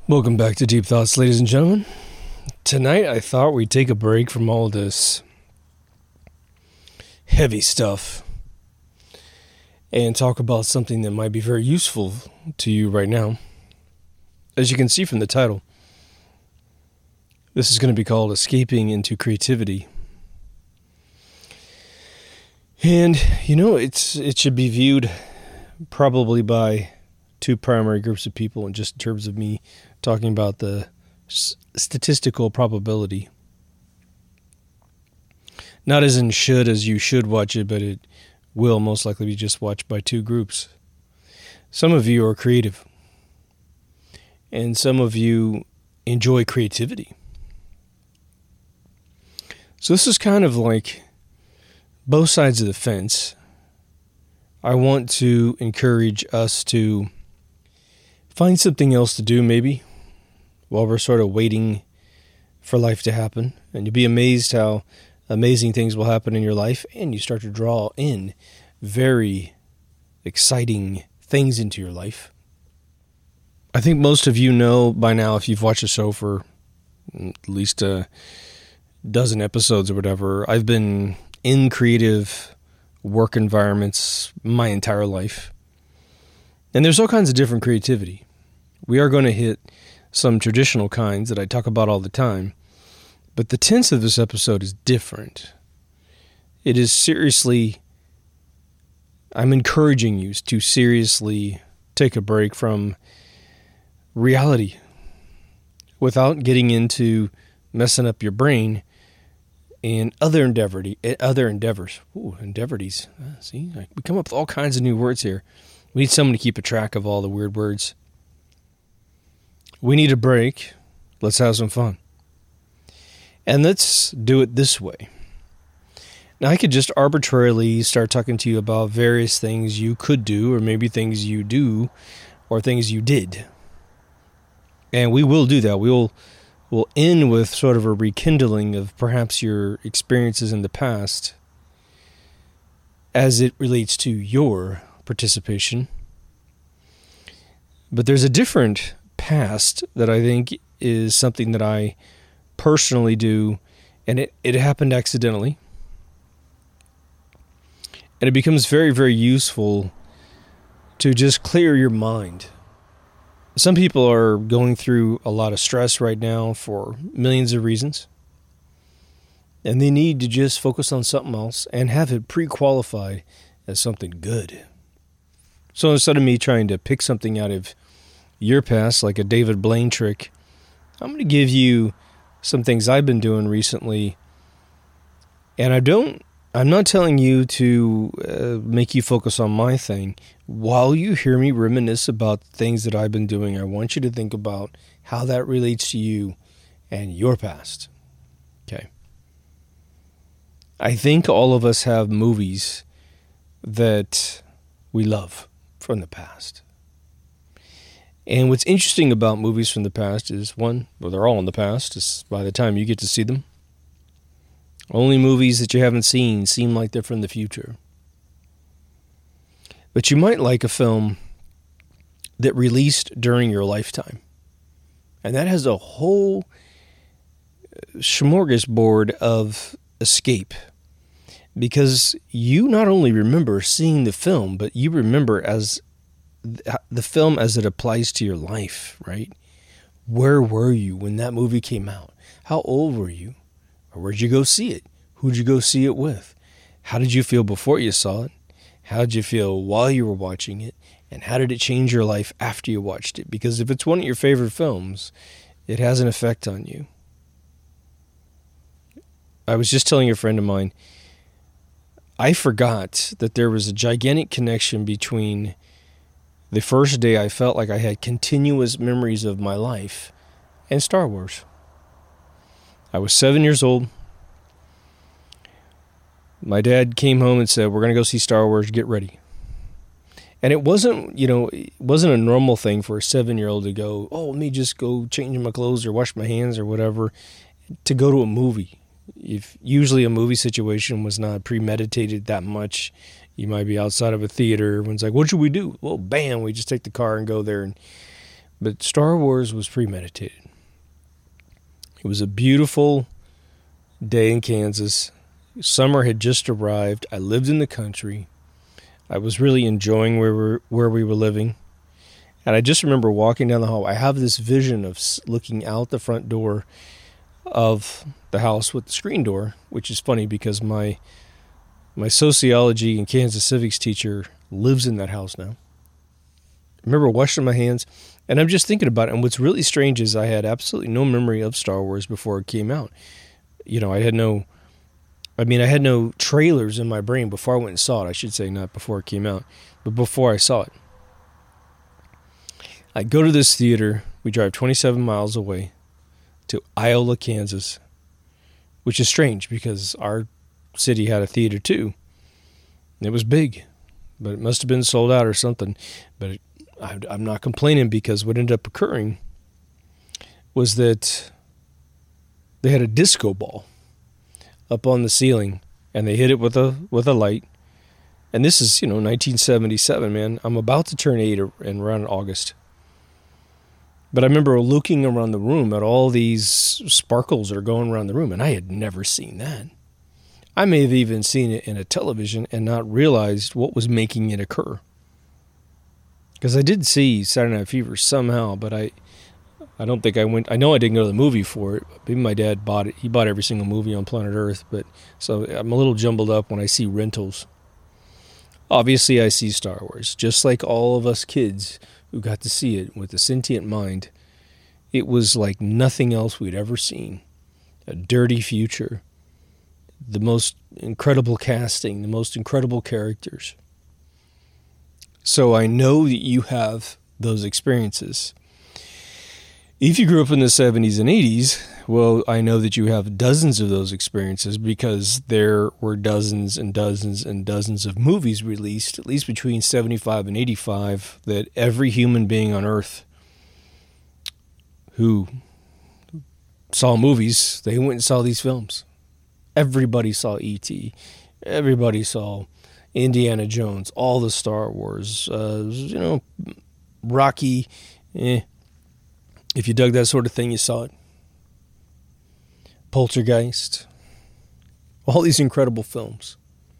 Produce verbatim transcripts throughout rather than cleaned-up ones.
Welcome back to Deep Thoughts, ladies and gentlemen. Tonight I thought we'd take a break from all this heavy stuff and talk about something that might be very useful to you right now. As you can see from the title, this is going to be called Escaping into Creativity. And, you know, it's it should be viewed probably by two primary groups of people, and just in terms of me talking about the s- statistical probability. Not as in should, as you should watch it, but it will most likely be just watched by two groups. Some of you are creative, and some of you enjoy creativity. So this is kind of like both sides of the fence. I want to encourage us to find something else to do, maybe, while we're sort of waiting for life to happen. And you'll be amazed how amazing things will happen in your life, and you start to draw in very exciting things into your life. I think most of you know by now, if you've watched the show for at least a dozen episodes or whatever, I've been in creative work environments my entire life. And there's all kinds of different creativity. We are going to hit some traditional kinds that I talk about all the time, but the tense of this episode is different. It is seriously, I'm encouraging you to seriously take a break from reality without getting into messing up your brain and other endeavor, other endeavors. Ooh, endeavorities. Uh, see, we come up with all kinds of new words here. We need someone to keep a track of all the weird words. We need a break. Let's have some fun. And let's do it this way. Now, I could just arbitrarily start talking to you about various things you could do, or maybe things you do, or things you did. And we will do that. We will we'll end with sort of a rekindling of perhaps your experiences in the past as it relates to your participation. But there's a different past that I think is something that I personally do, and it, it happened accidentally. And it becomes very, very useful to just clear your mind. Some people are going through a lot of stress right now for millions of reasons, and they need to just focus on something else and have it pre-qualified as something good. So instead of me trying to pick something out of your past, like a David Blaine trick, I'm going to give you some things I've been doing recently. And I don't, I'm not telling you to uh, make you focus on my thing. While you hear me reminisce about things that I've been doing, I want you to think about how that relates to you and your past. Okay. I think all of us have movies that we love from the past. And what's interesting about movies from the past is, one, well, they're all in the past. It's by the time you get to see them. Only movies that you haven't seen seem like they're from the future. But you might like a film that released during your lifetime. And that has a whole smorgasbord of escape. Because you not only remember seeing the film, but you remember as the film as it applies to your life, right? Where were you when that movie came out? How old were you? Or where'd you go see it? Who'd you go see it with? How did you feel before you saw it? How did you feel while you were watching it? And how did it change your life after you watched it? Because if it's one of your favorite films, it has an effect on you. I was just telling a friend of mine, I forgot that there was a gigantic connection between the first day I felt like I had continuous memories of my life and Star Wars. I was seven years old. My dad came home and said, "We're going to go see Star Wars, get ready." And it wasn't, you know, it wasn't a normal thing for a seven-year-old to go, "Oh, let me just go change my clothes or wash my hands or whatever," to go to a movie. If usually a movie situation was not premeditated that much, you might be outside of a theater. Everyone's like, "What should we do?" Well, bam, we just take the car and go there. And But Star Wars was premeditated. It was a beautiful day in Kansas. Summer had just arrived. I lived in the country. I was really enjoying where we were, where we were living. And I just remember walking down the hall. I have this vision of looking out the front door of the house with the screen door, which is funny because my my sociology and Kansas civics teacher lives in that house now. I remember washing my hands, and I'm just thinking about it. And what's really strange is I had absolutely no memory of Star Wars before it came out. You know, I had no, I mean, I had no trailers in my brain before I went and saw it. I should say not before it came out, but before I saw it. I go to this theater. We drive twenty-seven miles away to Iola, Kansas, which is strange because our city had a theater too. It was big, but it must have been sold out or something. But it, I, I'm not complaining because what ended up occurring was that they had a disco ball up on the ceiling, and they hit it with a with a light. And this is, you know, nineteen seventy-seven, man. I'm about to turn eight in around August. But I remember looking around the room at all these sparkles that are going around the room, and I had never seen that. I may have even seen it in a television and not realized what was making it occur. Because I did see Saturday Night Fever somehow, but I I don't think I went. I know I didn't go to the movie for it. Maybe my dad bought it. He bought every single movie on planet Earth, but so I'm a little jumbled up when I see rentals. Obviously, I see Star Wars, just like all of us kids who got to see it with a sentient mind. It was like nothing else we'd ever seen. A dirty future. The most incredible casting, the most incredible characters. So I know that you have those experiences. If you grew up in the seventies and eighties, well, I know that you have dozens of those experiences because there were dozens and dozens and dozens of movies released, at least between seventy-five and eighty-five, that every human being on Earth who saw movies, they went and saw these films. Everybody saw E T Everybody saw Indiana Jones, all the Star Wars, uh, you know, Rocky. Eh. If you dug that sort of thing, you saw it. Poltergeist. All these incredible films.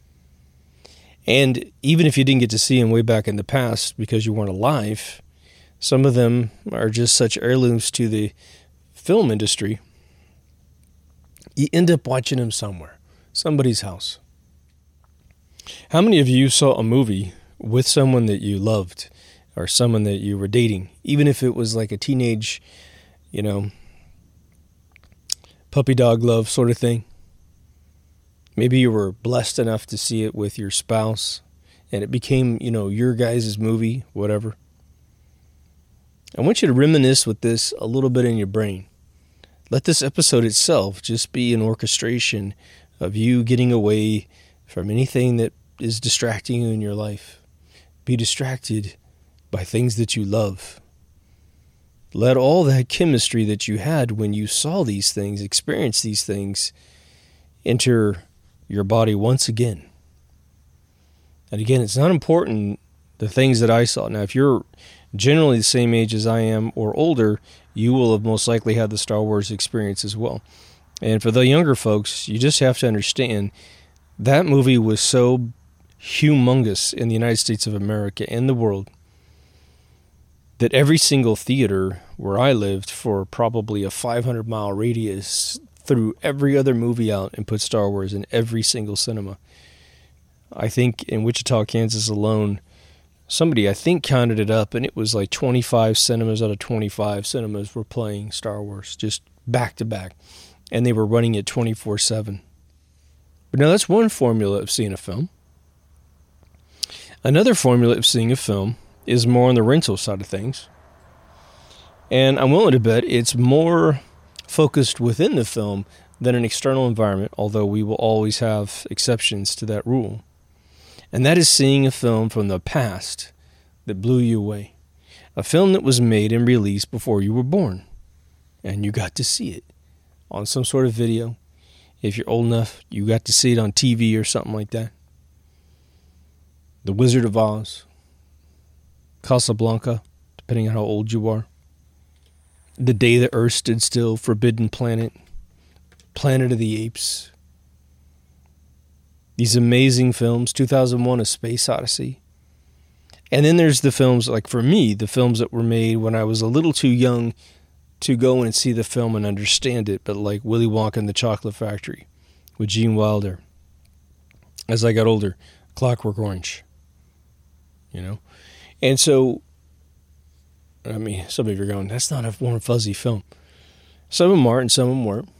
And even if you didn't get to see them way back in the past because you weren't alive, some of them are just such heirlooms to the film industry. You end up watching them somewhere, somebody's house. How many of you saw a movie with someone that you loved or someone that you were dating, even if it was like a teenage, you know, puppy dog love sort of thing? Maybe you were blessed enough to see it with your spouse and it became, you know, your guys' movie, whatever. I want you to reminisce with this a little bit in your brain. Let this episode itself just be an orchestration of you getting away from anything that is distracting you in your life. Be distracted by things that you love. Let all that chemistry that you had when you saw these things, experience these things, enter your body once again. And again, it's not important the things that I saw. Now, if you're generally the same age as I am or older, you will have most likely had the Star Wars experience as well. And for the younger folks, you just have to understand that movie was so humongous in the United States of America and the world that every single theater where I lived for probably a five hundred mile radius threw every other movie out and put Star Wars in every single cinema. I think in Wichita, Kansas alone, somebody I think counted it up, and it was like twenty-five cinemas out of twenty-five cinemas were playing Star Wars, just back to back. And they were running it twenty-four seven. But now that's one formula of seeing a film. Another formula of seeing a film is more on the rental side of things. And I'm willing to bet it's more focused within the film than an external environment, although we will always have exceptions to that rule. And that is seeing a film from the past that blew you away. A film that was made and released before you were born. And you got to see it on some sort of video. If you're old enough, you got to see it on T V or something like that. The Wizard of Oz. Casablanca, depending on how old you are. The Day the Earth Stood Still, Forbidden Planet, Planet of the Apes. These amazing films, two thousand one, A Space Odyssey. And then there's the films, like for me, the films that were made when I was a little too young to go and see the film and understand it, but like Willy Wonka and the Chocolate Factory with Gene Wilder. As I got older, Clockwork Orange, you know? And so, I mean, some of you are going, that's not a warm, fuzzy film. Some of them are and some of them weren't.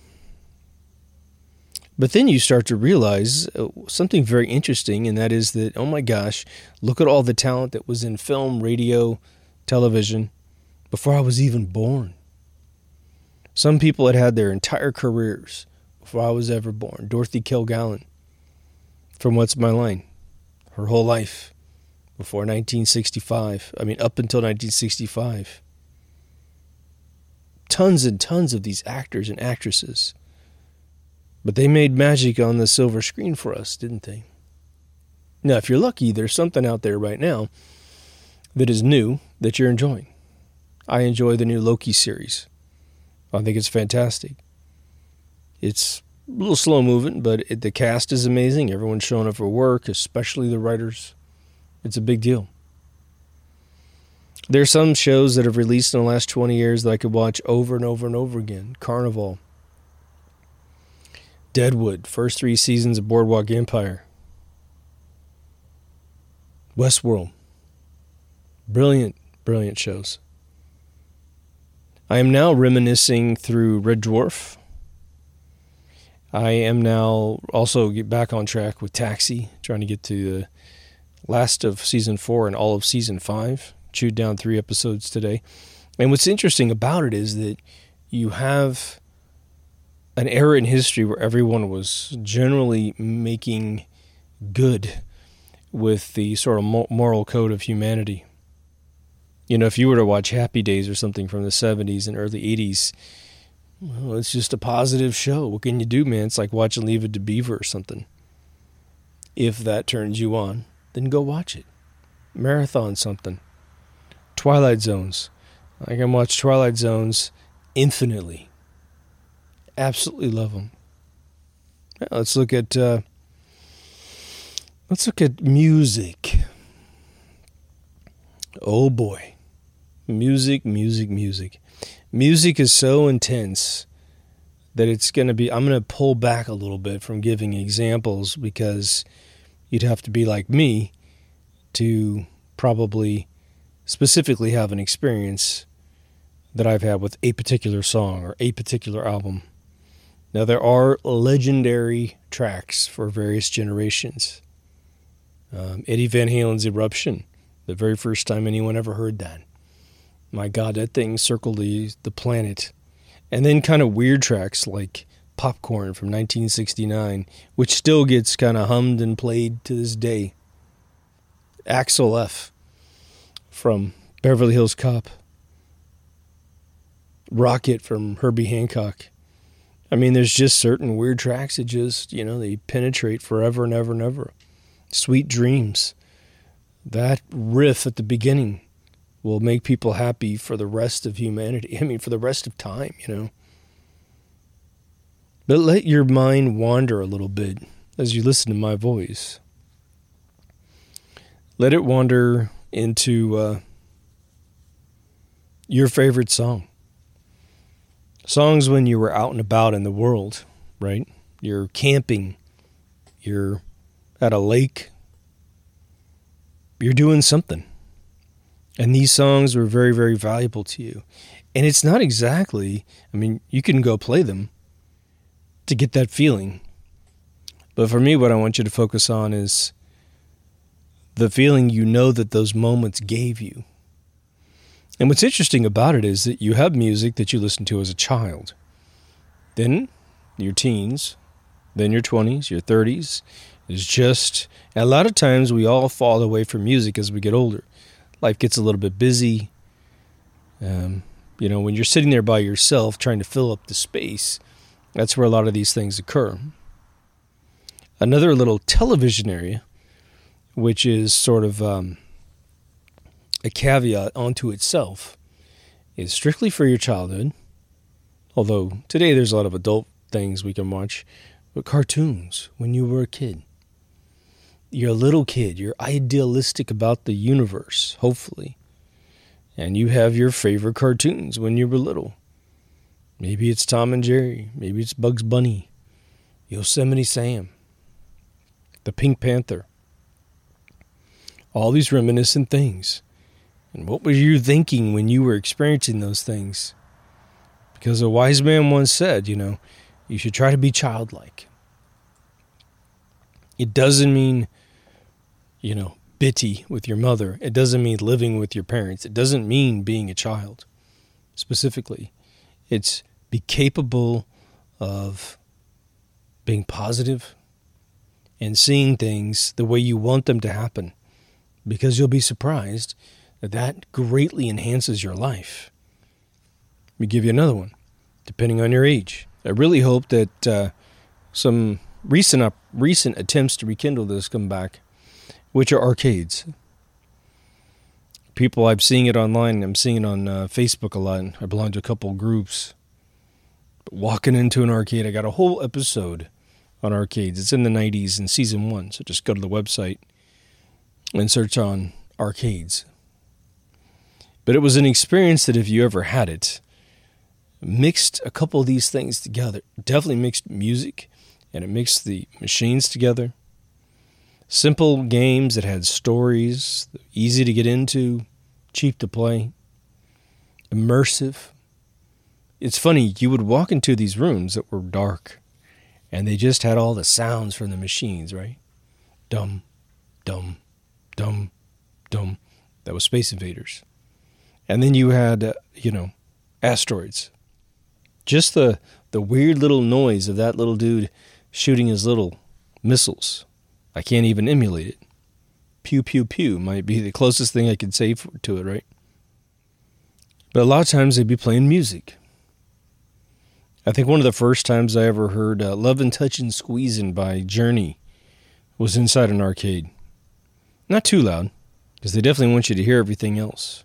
But then you start to realize something very interesting, and that is that, oh my gosh, look at all the talent that was in film, radio, television, before I was even born. Some people had had their entire careers before I was ever born. Dorothy Kilgallen from What's My Line, her whole life before nineteen sixty-five. I mean, up until nineteen sixty-five. Tons and tons of these actors and actresses. But they made magic on the silver screen for us, didn't they? Now, if you're lucky, there's something out there right now that is new that you're enjoying. I enjoy the new Loki series. I think it's fantastic. It's a little slow moving, but it, the cast is amazing. Everyone's showing up for work, especially the writers. It's a big deal. There's some shows that have released in the last twenty years that I could watch over and over and over again. Carnival. Deadwood, first three seasons of Boardwalk Empire. Westworld. Brilliant, brilliant shows. I am now reminiscing through Red Dwarf. I am now also get back on track with Taxi, trying to get to the last of season four and all of season five. Chewed down three episodes today. And what's interesting about it is that you have an era in history where everyone was generally making good with the sort of moral code of humanity. You know, if you were to watch Happy Days or something from the seventies and early eighties, well, it's just a positive show. What can you do, man? It's like watching Leave It to Beaver or something. If that turns you on, then go watch it. Marathon something. Twilight Zones. I can watch Twilight Zones infinitely. Absolutely love them. Now, let's look at uh, let's look at music. Oh boy, music, music, music. Music is so intense that it's going to be. I'm going to pull back a little bit from giving examples because you'd have to be like me to probably specifically have an experience that I've had with a particular song or a particular album. Now, there are legendary tracks for various generations. Um, Eddie Van Halen's Eruption, the very first time anyone ever heard that. My God, that thing circled the, the planet. And then kind of weird tracks like Popcorn from nineteen sixty-nine, which still gets kind of hummed and played to this day. Axel F. from Beverly Hills Cop. Rocket from Herbie Hancock. I mean, there's just certain weird tracks that just, you know, they penetrate forever and ever and ever. Sweet Dreams. That riff at the beginning will make people happy for the rest of humanity. I mean, for the rest of time, you know. But let your mind wander a little bit as you listen to my voice. Let it wander into uh, your favorite song. Songs when you were out and about in the world, right? You're camping. You're at a lake. You're doing something. And these songs were very, very valuable to you. And it's not exactly, I mean, you can go play them to get that feeling. But for me, what I want you to focus on is the feeling you know that those moments gave you. And what's interesting about it is that you have music that you listened to as a child. Then your teens, then your twenties, your thirties. It's just, and a lot of times we all fall away from music as we get older. Life gets a little bit busy. Um, you know, when you're sitting there by yourself trying to fill up the space, that's where a lot of these things occur. Another little television area, which is sort of um, a caveat onto itself, is strictly for your childhood. Although today there's a lot of adult things we can watch. But cartoons, when you were a kid. You're a little kid. You're idealistic about the universe, hopefully. And you have your favorite cartoons when you were little. Maybe it's Tom and Jerry. Maybe it's Bugs Bunny. Yosemite Sam. The Pink Panther. All these reminiscent things. And what were you thinking when you were experiencing those things? Because a wise man once said, you know, you should try to be childlike. It doesn't mean, you know, bitty with your mother. It doesn't mean living with your parents. It doesn't mean being a child, specifically. It's be capable of being positive and seeing things the way you want them to happen, because you'll be surprised that that greatly enhances your life. Let me give you another one, depending on your age. I really hope that uh, some recent up, recent attempts to rekindle this come back, which are arcades. People, I'm seeing it online. I'm seeing it on uh, Facebook a lot. I belong to a couple groups. But walking into an arcade, I got a whole episode on arcades. It's in the nineties in season one. So just go to the website and search on arcades. But it was an experience that if you ever had it, mixed a couple of these things together. Definitely mixed music, and it mixed the machines together. Simple games that had stories, easy to get into, cheap to play, immersive. It's funny, you would walk into these rooms that were dark, and they just had all the sounds from the machines, right? Dum, dum, dum, dum. That was Space Invaders. And then you had, uh, you know, asteroids. Just the, the weird little noise of that little dude shooting his little missiles. I can't even emulate it. Pew, pew, pew might be the closest thing I could say for, to it, right? But a lot of times they'd be playing music. I think one of the first times I ever heard uh, Lovin' Touchin' Squeezin' by Journey was inside an arcade. Not too loud, because they definitely want you to hear everything else.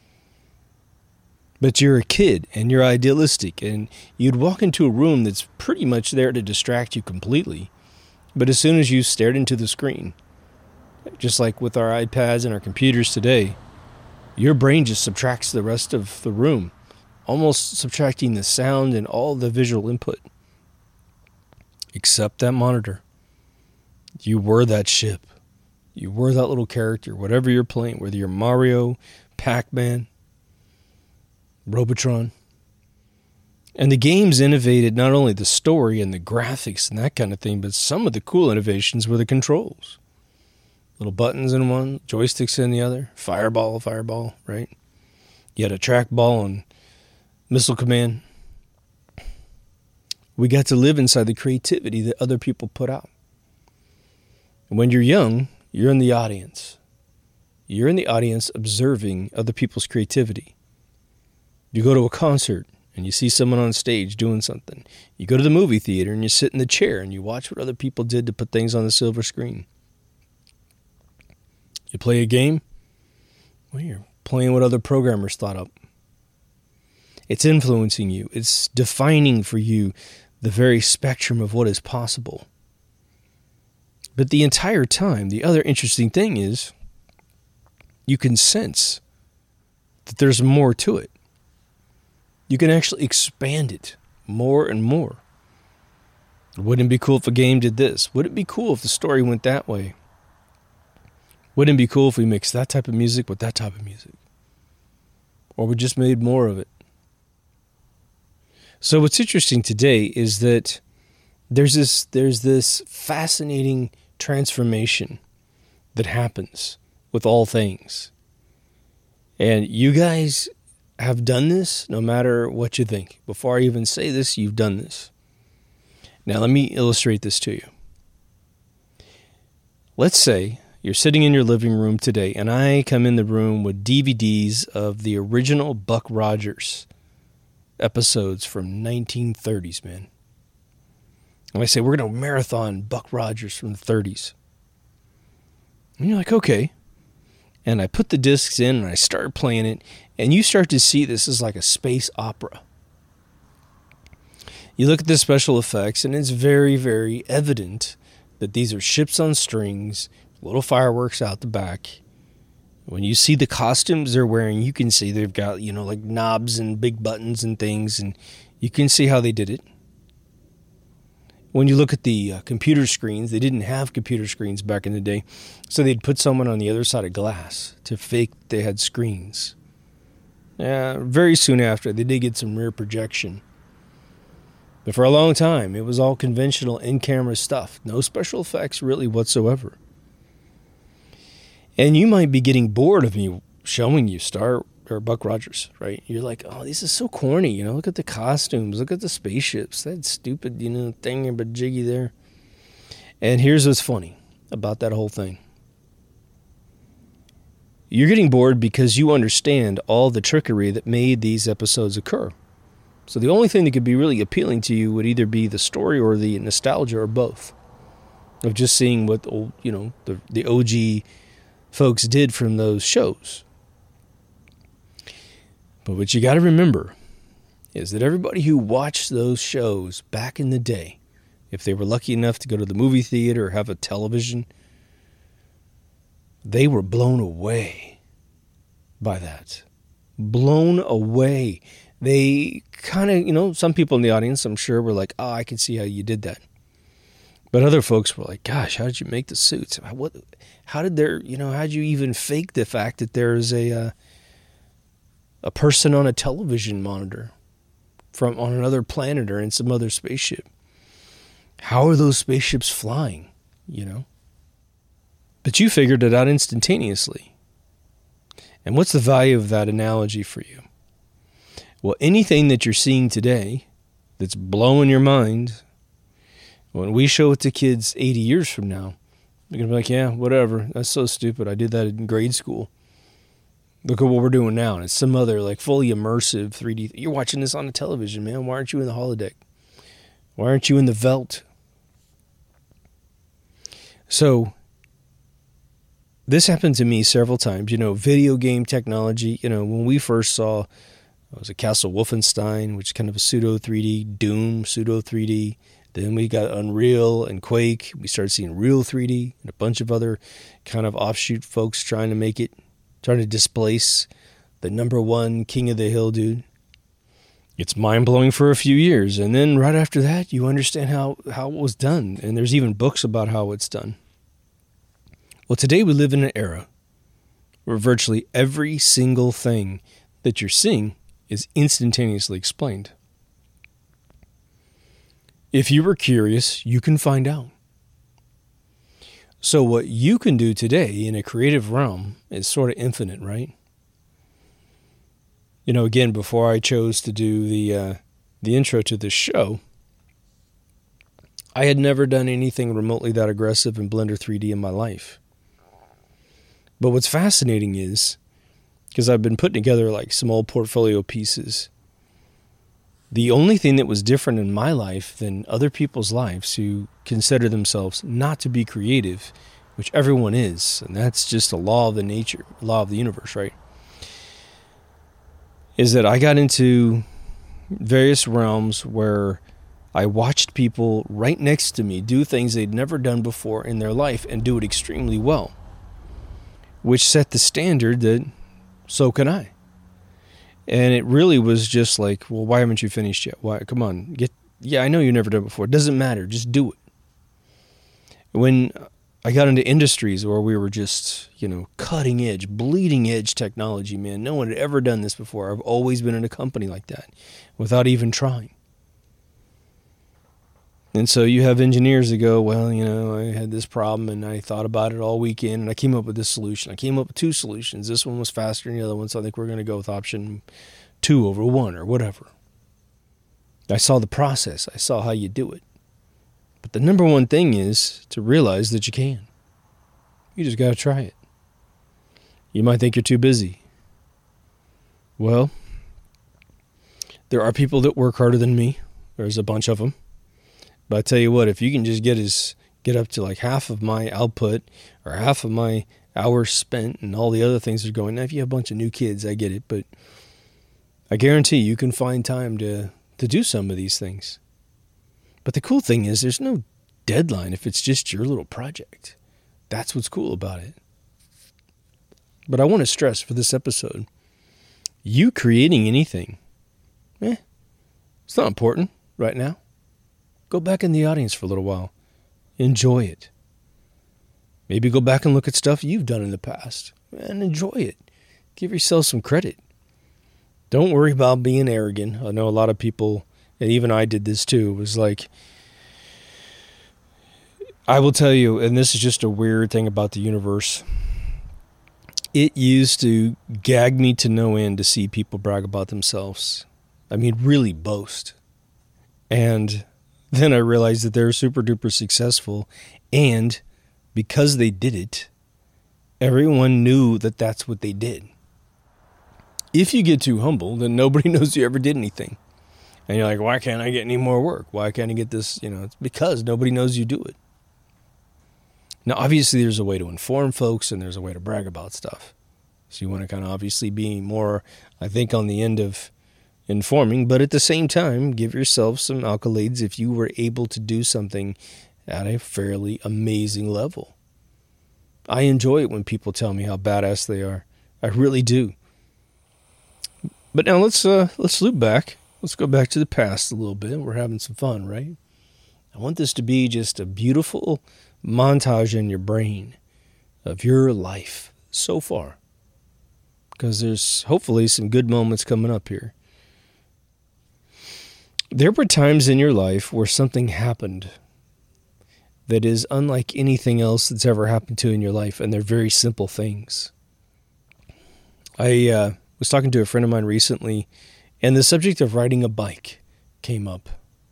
But you're a kid, and you're idealistic, and you'd walk into a room that's pretty much there to distract you completely. But as soon as you stared into the screen, just like with our iPads and our computers today, your brain just subtracts the rest of the room, almost subtracting the sound and all the visual input. Except that monitor. You were that ship. You were that little character, whatever you're playing, whether you're Mario, Pac-Man, Robotron. And the games innovated not only the story and the graphics and that kind of thing, but some of the cool innovations were the controls. Little buttons in one, joysticks in the other, fireball, fireball, right? You had a trackball and missile command. We got to live inside the creativity that other people put out. And when you're young, you're in the audience. You're in the audience observing other people's creativity. You go to a concert and you see someone on stage doing something. You go to the movie theater and you sit in the chair and you watch what other people did to put things on the silver screen. You play a game, well, you're playing what other programmers thought up. It's influencing you. It's defining for you the very spectrum of what is possible. But the entire time, the other interesting thing is you can sense that there's more to it. You can actually expand it more and more. Wouldn't it be cool if a game did this? Wouldn't it be cool if the story went that way? Wouldn't it be cool if we mixed that type of music with that type of music? Or we just made more of it? So what's interesting today is that there's this there's this fascinating transformation that happens with all things. And you guys have done this no matter what you think. Before I even say this, you've done this. Now let me illustrate this to you. Let's say you're sitting in your living room today and I come in the room with D V Ds of the original Buck Rogers episodes from nineteen thirties, man. And I say, we're going to marathon Buck Rogers from the thirties. And you're like, okay. And I put the discs in and I start playing it, and you start to see this is like a space opera. You look at the special effects, and it's very, very evident that these are ships on strings, little fireworks out the back. When you see the costumes they're wearing, you can see they've got, you know, like knobs and big buttons and things, and you can see how they did it. When you look at the uh, computer screens, they didn't have computer screens back in the day, so they'd put someone on the other side of glass to fake they had screens. Yeah, very soon after, they did get some rear projection. But for a long time, it was all conventional in-camera stuff. No special effects really whatsoever. And you might be getting bored of me showing you Star or Buck Rogers, right? You're like, oh, this is so corny. You know, look at the costumes. Look at the spaceships. That stupid, you know, thing but jiggy there. And here's what's funny about that whole thing. You're getting bored because you understand all the trickery that made these episodes occur. So the only thing that could be really appealing to you would either be the story or the nostalgia or both. Of just seeing what, old, you know, the, the O G folks did from those shows. But what you got to remember is that everybody who watched those shows back in the day, if they were lucky enough to go to the movie theater or have a television, they were blown away by that. Blown away. They kind of, you know, some people in the audience, I'm sure, were like, oh, I can see how you did that. But other folks were like, gosh, how did you make the suits? What, how did there, you know, how did you even fake the fact that there's a, uh, a person on a television monitor from on another planet or in some other spaceship? How are those spaceships flying, you know? But you figured it out instantaneously. And what's the value of that analogy for you? Well, anything that you're seeing today that's blowing your mind, when we show it to kids eighty years from now, they're going to be like, yeah, whatever. That's so stupid. I did that in grade school. Look at what we're doing now. And it's some other like fully immersive three D. You're watching this on the television, man. Why aren't you in the holodeck? Why aren't you in the Velt? So this happened to me several times. You know, video game technology, you know, when we first saw, it was a Castle Wolfenstein, which is kind of a pseudo three D, Doom, pseudo three D. Then we got Unreal and Quake. We started seeing real three D and a bunch of other kind of offshoot folks trying to make it, trying to displace the number one king of the hill dude. It's mind-blowing for a few years. And then right after that, you understand how, how it was done. And there's even books about how it's done. Well, today we live in an era where virtually every single thing that you're seeing is instantaneously explained. If you were curious, you can find out. So what you can do today in a creative realm is sort of infinite, right? You know, again, before I chose to do the uh, the intro to this show, I had never done anything remotely that aggressive in Blender three D in my life. But what's fascinating is, because I've been putting together like some old portfolio pieces, the only thing that was different in my life than other people's lives who consider themselves not to be creative, which everyone is, and that's just a law of the nature, law of the universe, right? Is that I got into various realms where I watched people right next to me do things they'd never done before in their life and do it extremely well, which set the standard that so can I. And it really was just like, well, why haven't you finished yet? Why? Come on, get. Yeah, I know you've never done it before. It doesn't matter. Just do it. When I got into industries where we were just, you know, cutting edge, bleeding edge technology, man, no one had ever done this before. I've always been in a company like that without even trying. And so you have engineers that go, well, you know, I had this problem and I thought about it all weekend and I came up with this solution. I came up with two solutions. This one was faster than the other one, so I think we're going to go with option two over one or whatever. I saw the process. I saw how you do it. But the number one thing is to realize that you can. You just got to try it. You might think you're too busy. Well, there are people that work harder than me. There's a bunch of them. But I tell you what, if you can just get as get up to like half of my output or half of my hours spent and all the other things that are going. Now, if you have a bunch of new kids, I get it, but I guarantee you can find time to, to do some of these things. But the cool thing is there's no deadline if it's just your little project. That's what's cool about it. But I want to stress for this episode, you creating anything, eh, it's not important right now. Go back in the audience for a little while. Enjoy it. Maybe go back and look at stuff you've done in the past and enjoy it. Give yourself some credit. Don't worry about being arrogant. I know a lot of people, and even I did this too, was like, I will tell you, and this is just a weird thing about the universe, it used to gag me to no end to see people brag about themselves. I mean, really boast. And then I realized that they're super duper successful, and because they did it, everyone knew that that's what they did. If you get too humble, then nobody knows you ever did anything. And you're like, why can't I get any more work? Why can't I get this? You know, it's because nobody knows you do it. Now, obviously, there's a way to inform folks, and there's a way to brag about stuff. So you want to kind of obviously be more, I think, on the end of informing, but at the same time, give yourself some accolades if you were able to do something at a fairly amazing level. I enjoy it when people tell me how badass they are. I really do. But now let's uh, let's loop back. Let's go back to the past a little bit. We're having some fun, right? I want this to be just a beautiful montage in your brain of your life so far, because there's hopefully some good moments coming up here. There were times in your life where something happened that is unlike anything else that's ever happened to you in your life, and they're very simple things. I uh, was talking to a friend of mine recently, and the subject of riding a bike came up.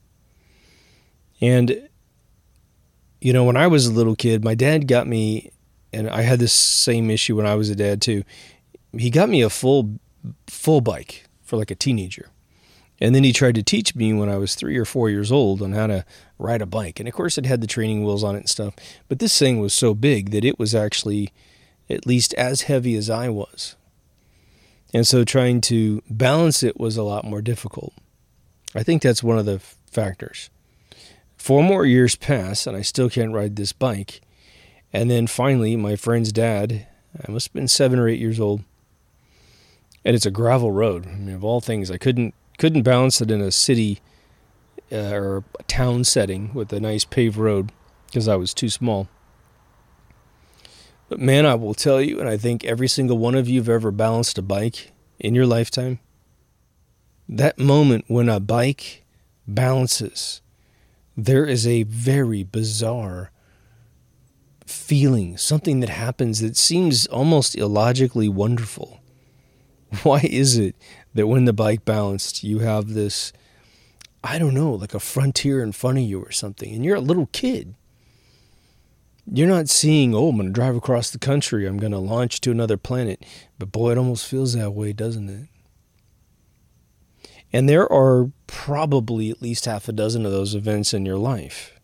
And, you know, when I was a little kid, my dad got me, and I had this same issue when I was a dad too, he got me a full full bike for like a teenager. And then he tried to teach me when I was three or four years old on how to ride a bike. And of course it had the training wheels on it and stuff. But this thing was so big that it was actually at least as heavy as I was. And so trying to balance it was a lot more difficult. I think that's one of the factors. Four more years pass and I still can't ride this bike. And then finally my friend's dad, I must have been seven or eight years old. And it's a gravel road. I mean, of all things, I couldn't Couldn't balance it in a city uh, or a town setting with a nice paved road because I was too small. But man, I will tell you, and I think every single one of you have ever balanced a bike in your lifetime, that moment when a bike balances, there is a very bizarre feeling, something that happens that seems almost illogically wonderful. Why is it that when the bike balanced, you have this, I don't know, like a frontier in front of you or something, and you're a little kid. You're not seeing, oh, I'm going to drive across the country, I'm going to launch to another planet. But boy, it almost feels that way, doesn't it? And there are probably at least half a dozen of those events in your life.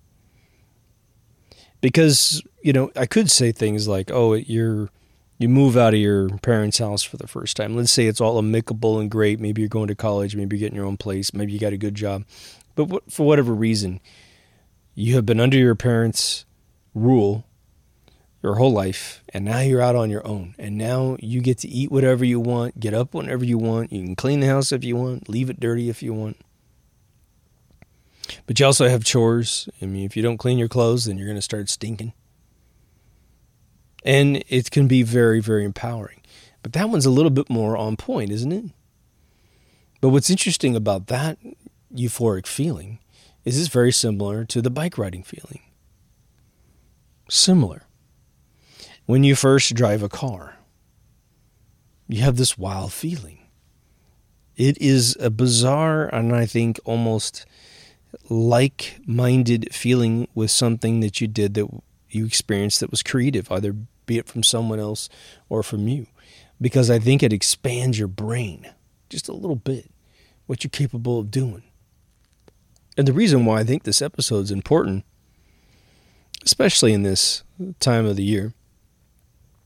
Because, you know, I could say things like, oh, you're... You move out of your parents' house for the first time. Let's say it's all amicable and great. Maybe you're going to college. Maybe you're getting your own place. Maybe you got a good job. But for whatever reason, you have been under your parents' rule your whole life, and now you're out on your own. And now you get to eat whatever you want, get up whenever you want. You can clean the house if you want, leave it dirty if you want. But you also have chores. I mean, if you don't clean your clothes, then you're going to start stinking. And it can be very, very empowering. But that one's a little bit more on point, isn't it? But what's interesting about that euphoric feeling is it's very similar to the bike riding feeling. Similar. When you first drive a car, you have this wild feeling. It is a bizarre and I think almost like-minded feeling with something that you did that you experienced that was creative, either be it from someone else or from you. Because I think it expands your brain just a little bit, what you're capable of doing. And the reason why I think this episode is important, especially in this time of the year,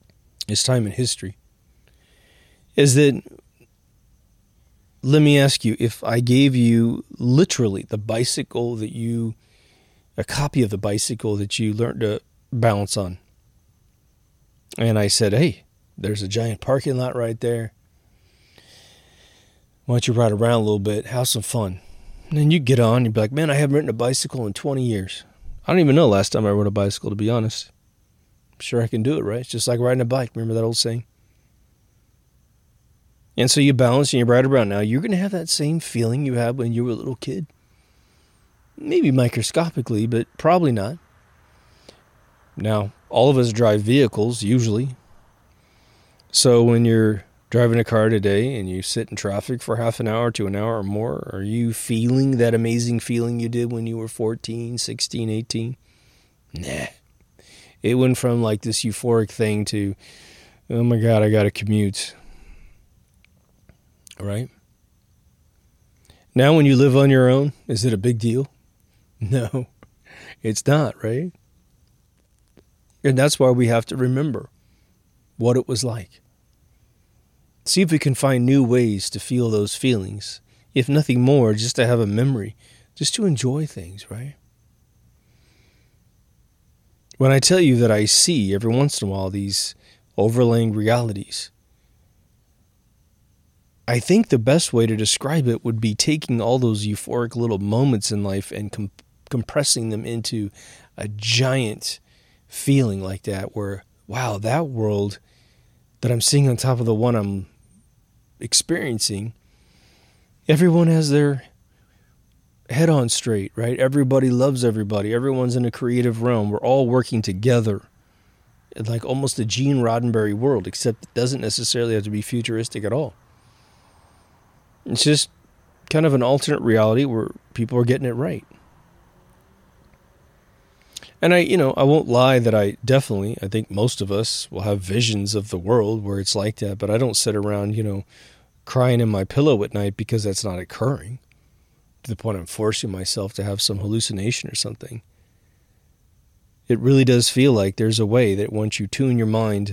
his time in history, is that, let me ask you, if I gave you literally the bicycle that you, a copy of the bicycle that you learned to balance on, and I said, hey, there's a giant parking lot right there. Why don't you ride around a little bit, have some fun? And then you get on, you'd be like, man, I haven't ridden a bicycle in twenty years. I don't even know last time I rode a bicycle, to be honest. I'm sure I can do it, right? It's just like riding a bike. Remember that old saying? And so you balance and you ride around. Now, you're going to have that same feeling you had when you were a little kid. Maybe microscopically, but probably not. Now, all of us drive vehicles, usually. So when you're driving a car today and you sit in traffic for half an hour to an hour or more, are you feeling that amazing feeling you did when you were fourteen, sixteen, eighteen? Nah. It went from like this euphoric thing to, oh my God, I got to commute. All right? Now when you live on your own, is it a big deal? No, it's not, right? And that's why we have to remember what it was like. See if we can find new ways to feel those feelings. If nothing more, just to have a memory, just to enjoy things, right? When I tell you that I see every once in a while these overlaying realities, I think the best way to describe it would be taking all those euphoric little moments in life and com- compressing them into a giant feeling like that where, wow, that world that I'm seeing on top of the one I'm experiencing, everyone has their head on straight, right? Everybody loves everybody. Everyone's in a creative realm. We're all working together. It's like almost a Gene Roddenberry world, except it doesn't necessarily have to be futuristic at all. It's just kind of an alternate reality where people are getting it right. And I, you know, I won't lie that I definitely, I think most of us will have visions of the world where it's like that, but I don't sit around, you know, crying in my pillow at night because that's not occurring to the point I'm forcing myself to have some hallucination or something. It really does feel like there's a way that once you tune your mind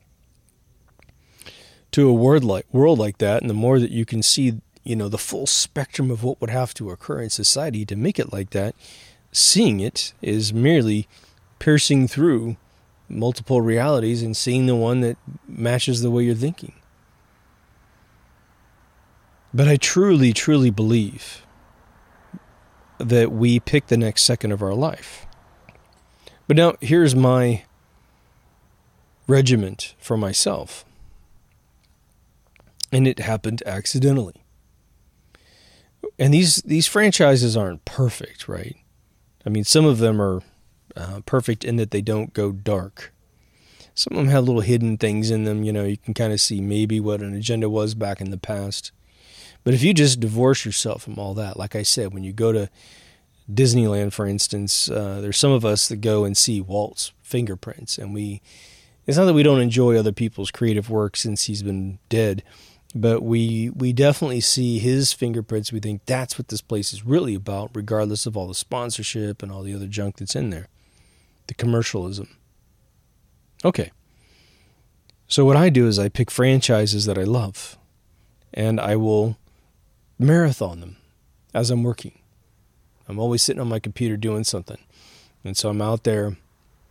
to a world like, world like that, and the more that you can see, you know, the full spectrum of what would have to occur in society to make it like that, seeing it is merely piercing through multiple realities and seeing the one that matches the way you're thinking. But I truly, truly believe that we pick the next second of our life. But now, here's my regiment for myself. And it happened accidentally. And these, these franchises aren't perfect, right? I mean, some of them are uh, perfect in that they don't go dark. Some of them have little hidden things in them. You know, you can kind of see maybe what an agenda was back in the past. But if you just divorce yourself from all that, like I said, when you go to Disneyland, for instance, uh, there's some of us that go and see Walt's fingerprints. And we, it's not that we don't enjoy other people's creative work since he's been dead, but we we definitely see his fingerprints. We think that's what this place is really about, regardless of all the sponsorship and all the other junk that's in there. The commercialism. Okay. So what I do is I pick franchises that I love, and I will marathon them as I'm working. I'm always sitting on my computer doing something. And so I'm out there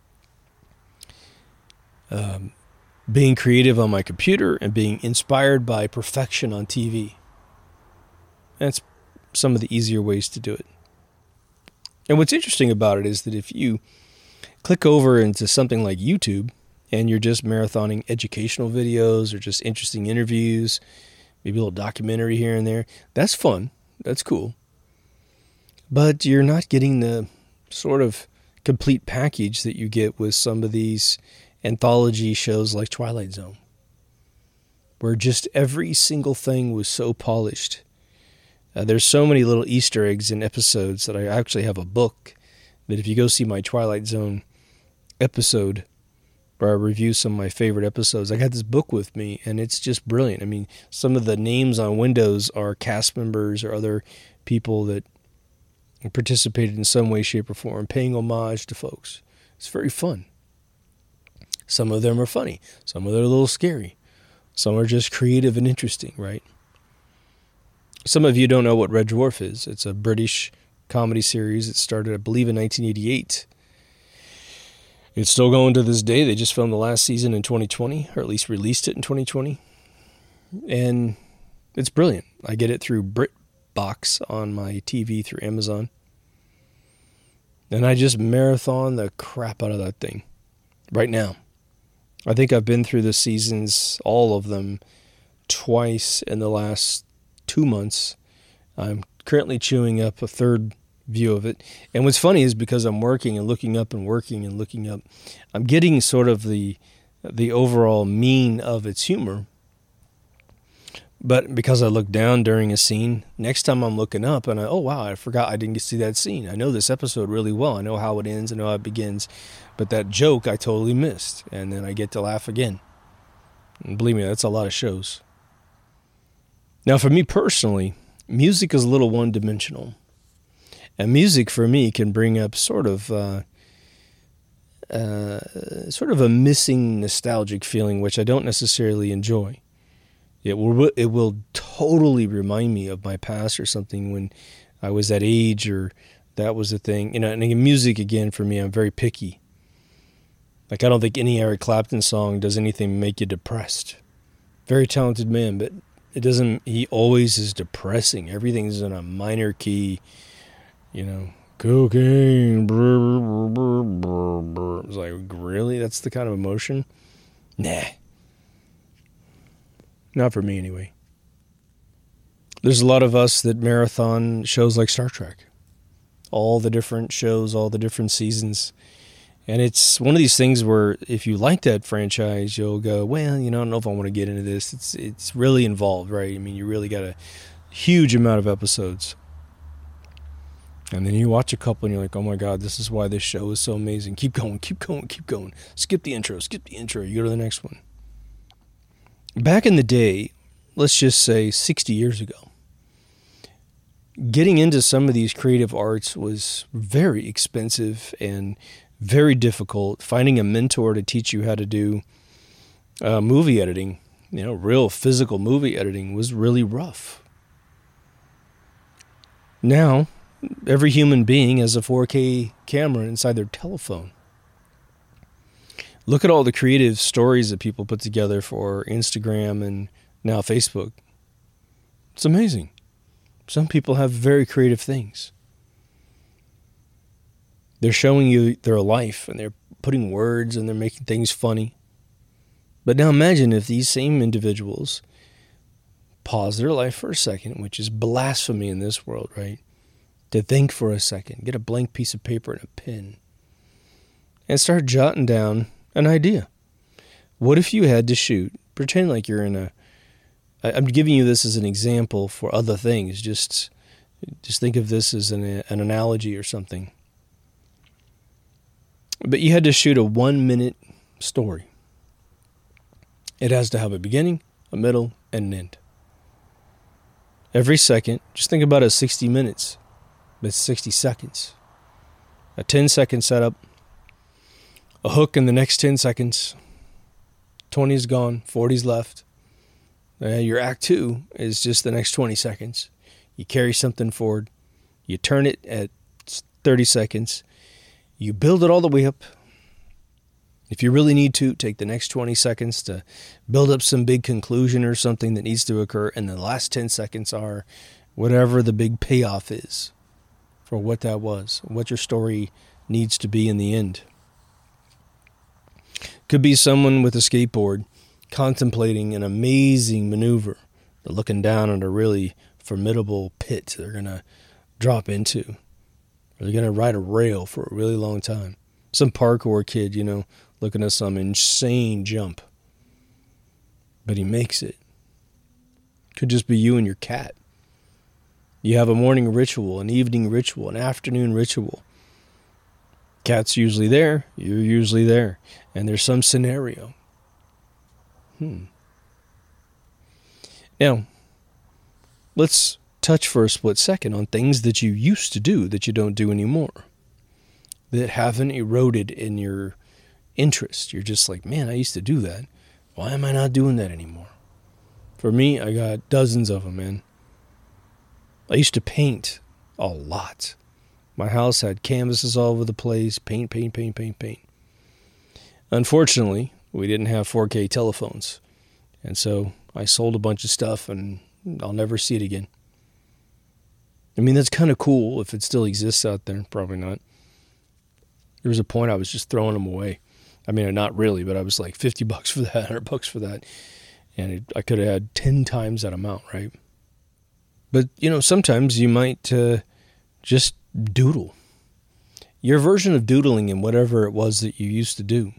um, being creative on my computer and being inspired by perfection on T V. That's some of the easier ways to do it. And what's interesting about it is that if you click over into something like YouTube and you're just marathoning educational videos or just interesting interviews, maybe a little documentary here and there, that's fun. That's cool. But you're not getting the sort of complete package that you get with some of these anthology shows like Twilight Zone, where just every single thing was so polished. Uh, there's so many little Easter eggs in episodes that I actually have a book that if you go see my Twilight Zone episode where I review some of my favorite episodes, I got this book with me and it's just brilliant. I mean, some of the names on windows are cast members or other people that participated in some way, shape, or form, paying homage to folks. It's very fun. Some of them are funny. Some of them are a little scary. Some are just creative and interesting, right? Some of you don't know what Red Dwarf is. It's a British comedy series. It started, I believe, in nineteen eighty-eight. It's still going to this day. They just filmed the last season in twenty twenty, or at least released it in twenty twenty. And it's brilliant. I get it through BritBox on my T V through Amazon. And I just marathon the crap out of that thing right now. I think I've been through the seasons, all of them, twice in the last two months. I'm currently chewing up a third view of it. And what's funny is because I'm working and looking up and working and looking up, I'm getting sort of the the overall mean of its humor. But because I look down during a scene, next time I'm looking up and I, oh, wow, I forgot I didn't get to see that scene. I know this episode really well. I know how it ends. I know how it begins. But that joke I totally missed. And then I get to laugh again. And believe me, that's a lot of shows. Now, for me personally, music is a little one-dimensional. And music for me can bring up sort of uh, uh, sort of a missing nostalgic feeling, which I don't necessarily enjoy. It will it will totally remind me of my past or something when I was that age or that was a thing. You know, and again, music, again, for me, I'm very picky. Like, I don't think any Eric Clapton song does anything make you depressed. Very talented man, but it doesn't, he always is depressing. Everything's in a minor key, you know, cocaine. Brr, brr, brr, brr, brr. It's like, really? That's the kind of emotion? Nah. Not for me, anyway. There's a lot of us that marathon shows like Star Trek. All the different shows, all the different seasons. And it's one of these things where if you like that franchise, you'll go, well, you know, I don't know if I want to get into this. It's it's really involved, right? I mean, you really got a huge amount of episodes. And then you watch a couple and you're like, oh my God, this is why this show is so amazing. Keep going, keep going, keep going. Skip the intro, skip the intro. You go to the next one. Back in the day, let's just say sixty years ago, getting into some of these creative arts was very expensive and very difficult. Finding a mentor to teach you how to do uh, movie editing, you know, real physical movie editing was really rough. Now, every human being has a four K camera inside their telephone. Look at all the creative stories that people put together for Instagram and now Facebook. It's amazing. Some people have very creative things. They're showing you their life and they're putting words and they're making things funny. But now imagine if these same individuals pause their life for a second, which is blasphemy in this world, right? To think for a second, get a blank piece of paper and a pen, and start jotting down an idea. What if you had to shoot, pretend like you're in a, I'm giving you this as an example for other things, just just think of this as an, an analogy or something. But you had to shoot a one minute story. It has to have a beginning, a middle, and an end. Every second, just think about it as sixty minutes, but it's sixty seconds. A ten second setup, a hook in the next ten seconds, twenty is gone, forty is left. Uh, your act two is just the next twenty seconds. You carry something forward, you turn it at thirty seconds, you build it all the way up. If you really need to, take the next twenty seconds to build up some big conclusion or something that needs to occur, and the last ten seconds are whatever the big payoff is for what that was, what your story needs to be in the end. Could be someone with a skateboard contemplating an amazing maneuver. They're looking down at a really formidable pit they're going to drop into. Or they're going to ride a rail for a really long time. Some parkour kid, you know, looking at some insane jump. But he makes it. Could just be you and your cat. You have a morning ritual, an evening ritual, an afternoon ritual. Cat's usually there, you're usually there, and there's some scenario. Hmm. Now, let's touch for a split second on things that you used to do that you don't do anymore, that haven't eroded in your interest. You're just like, man, I used to do that. Why am I not doing that anymore? For me, I got dozens of them, man. I used to paint a lot. My house had canvases all over the place, paint, paint, paint, paint, paint. Unfortunately, we didn't have four K telephones, and so I sold a bunch of stuff, and I'll never see it again. I mean, that's kind of cool if it still exists out there. Probably not. There was a point I was just throwing them away. I mean, not really, but I was like fifty bucks for that, one hundred bucks for that, and it, I could have had ten times that amount, right? But, you know, sometimes you might uh, just doodle. Your version of doodling in whatever it was that you used to do.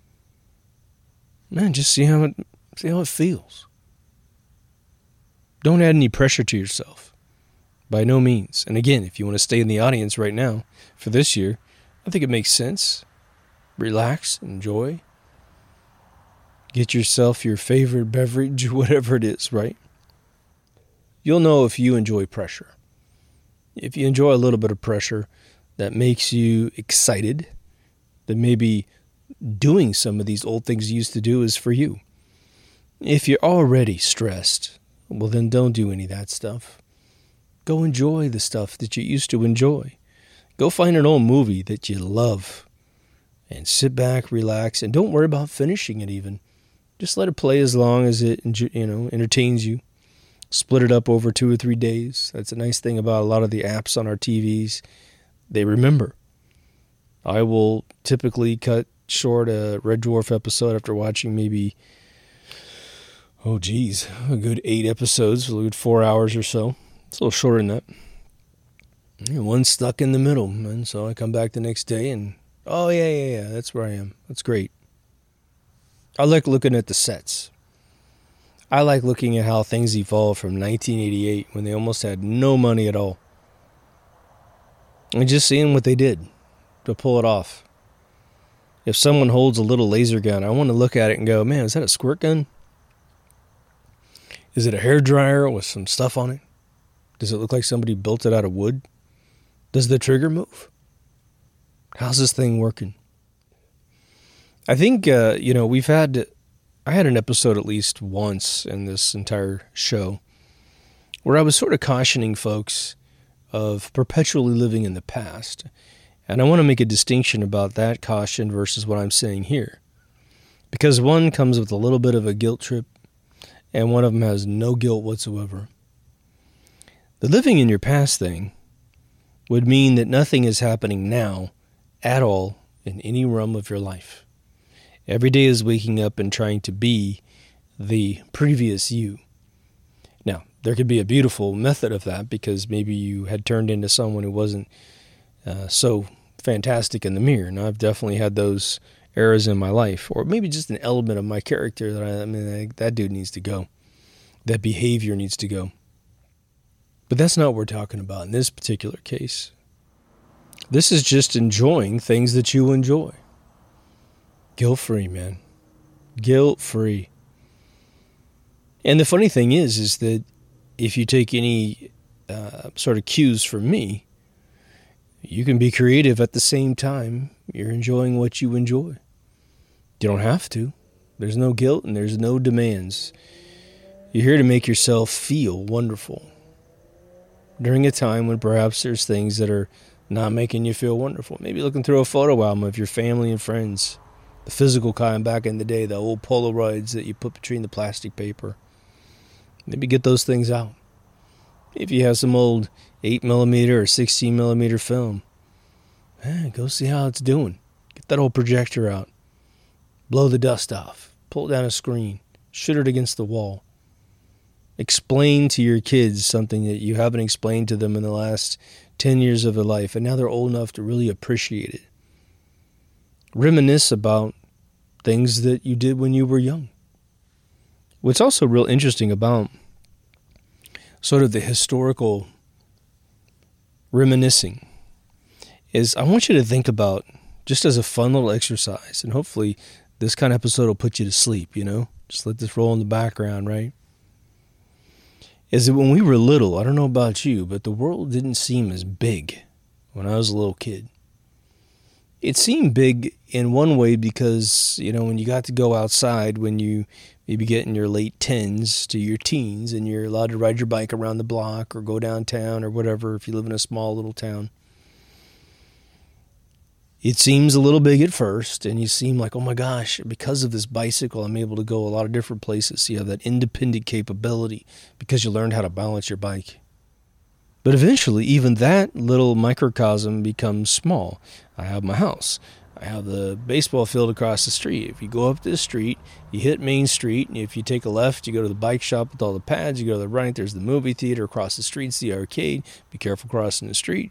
Man, just see how it see how it feels. Don't add any pressure to yourself. By no means. And again, if you want to stay in the audience right now for this year, I think it makes sense. Relax, enjoy. Get yourself your favorite beverage, whatever it is, right? You'll know if you enjoy pressure. If you enjoy a little bit of pressure that makes you excited, then maybe doing some of these old things you used to do is for you. If you're already stressed, well, then don't do any of that stuff. Go enjoy the stuff that you used to enjoy. Go find an old movie that you love and sit back, relax, and don't worry about finishing it even. Just let it play as long as it, you know, entertains you. Split it up over two or three days. That's a nice thing about a lot of the apps on our T Vs. They remember. I will typically cut short a Red Dwarf episode after watching maybe, oh geez, a good eight episodes, a good four hours or so. It's a little shorter than that. And one's stuck in the middle, and so I come back the next day and, oh yeah, yeah, yeah, that's where I am. That's great. I like looking at the sets. I like looking at how things evolved from nineteen eighty-eight when they almost had no money at all. And just seeing what they did to pull it off. If someone holds a little laser gun, I want to look at it and go, man, is that a squirt gun? Is it a hairdryer with some stuff on it? Does it look like somebody built it out of wood? Does the trigger move? How's this thing working? I think, uh, you know, we've had... I had an episode at least once in this entire show where I was sort of cautioning folks of perpetually living in the past. And I want to make a distinction about that caution versus what I'm saying here. Because one comes with a little bit of a guilt trip, and one of them has no guilt whatsoever. The living in your past thing would mean that nothing is happening now at all in any realm of your life. Every day is waking up and trying to be the previous you. Now, there could be a beautiful method of that because maybe you had turned into someone who wasn't uh, so fantastic in the mirror. And I've definitely had those eras in my life. Or maybe just an element of my character that I, I mean, I, that dude needs to go. That behavior needs to go. But that's not what we're talking about in this particular case. This is just enjoying things that you enjoy. Guilt-free, man. Guilt-free. And the funny thing is, is that if you take any uh, sort of cues from me, you can be creative at the same time you're enjoying what you enjoy. You don't have to. There's no guilt and there's no demands. You're here to make yourself feel wonderful during a time when perhaps there's things that are not making you feel wonderful. Maybe looking through a photo album of your family and friends. The physical kind back in the day, the old Polaroids that you put between the plastic paper. Maybe get those things out. If you have some old eight millimeter or sixteen millimeter film, man, go see how it's doing. Get that old projector out. Blow the dust off. Pull down a screen. Shoot it against the wall. Explain to your kids something that you haven't explained to them in the last ten years of their life, and now they're old enough to really appreciate it. Reminisce about things that you did when you were young. What's also real interesting about sort of the historical reminiscing is I want you to think about, just as a fun little exercise, and hopefully this kind of episode will put you to sleep, you know? Just let this roll in the background, right? Is that when we were little, I don't know about you, but the world didn't seem as big when I was a little kid. it seemed big in one way because, you know, when you got to go outside, when you maybe get in your late tens to your teens and you're allowed to ride your bike around the block or go downtown or whatever if you live in a small little town. It seems a little big at first, and you seem like, oh my gosh, because of this bicycle, I'm able to go a lot of different places. You have that independent capability because you learned how to balance your bike. But eventually, even that little microcosm becomes small. I have my house. I have the baseball field across the street. If you go up this street, you hit Main Street, and if you take a left, you go to the bike shop with all the pads. You go to the right, there's the movie theater. Across the street's the arcade. Be careful crossing the street.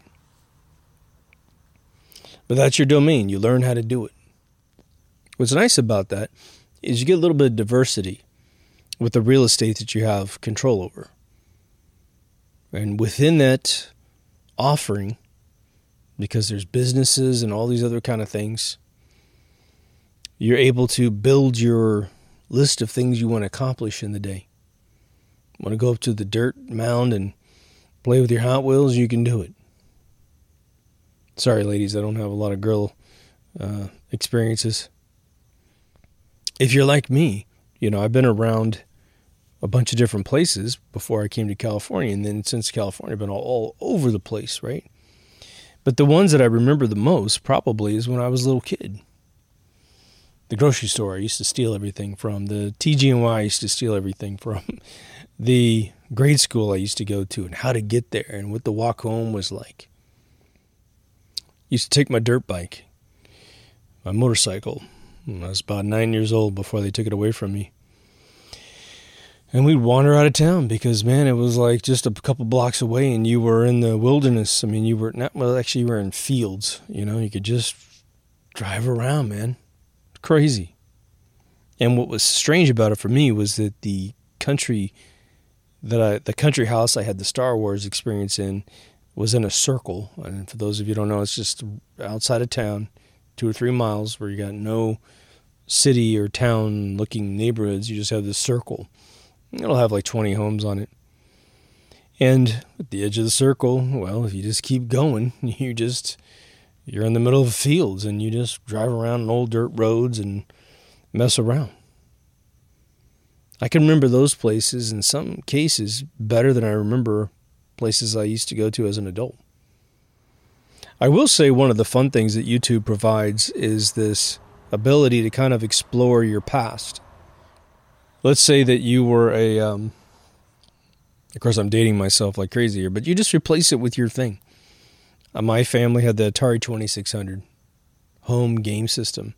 But that's your domain. You learn how to do it. What's nice about that is you get a little bit of diversity with the real estate that you have control over. And within that offering, because there's businesses and all these other kind of things, you're able to build your list of things you want to accomplish in the day. Want to go up to the dirt mound and play with your Hot Wheels? You can do it. Sorry, ladies, I don't have a lot of girl uh, experiences. If you're like me, you know, I've been around a bunch of different places before I came to California, and then since California, I've been all, all over the place, right? But the ones that I remember the most probably is when I was a little kid. The grocery store I used to steal everything from. The T G N Y I used to steal everything from. The grade school I used to go to and how to get there and what the walk home was like. Used to take my dirt bike, my motorcycle, when I was about nine years old before they took it away from me. And we'd wander out of town because, man, it was like just a couple blocks away and you were in the wilderness. I mean, you were not, well, actually you were in fields, you know, you could just drive around, man. Crazy. And what was strange about it for me was that the country that I, the country house I had the Star Wars experience in was in a circle. And for those of you who don't know, it's just outside of town, two or three miles where you got no city or town looking neighborhoods. You just have this circle. It'll have like twenty homes on it. And at the edge of the circle, well, if you just keep going, you just, you're in the middle of fields and you just drive around on old dirt roads and mess around. I can remember those places in some cases better than I remember places I used to go to as an adult. I will say one of the fun things that YouTube provides is this ability to kind of explore your past. Let's say that you were a, um, of course I'm dating myself like crazy here, but you just replace it with your thing. Uh, my family had the Atari twenty-six hundred home game system.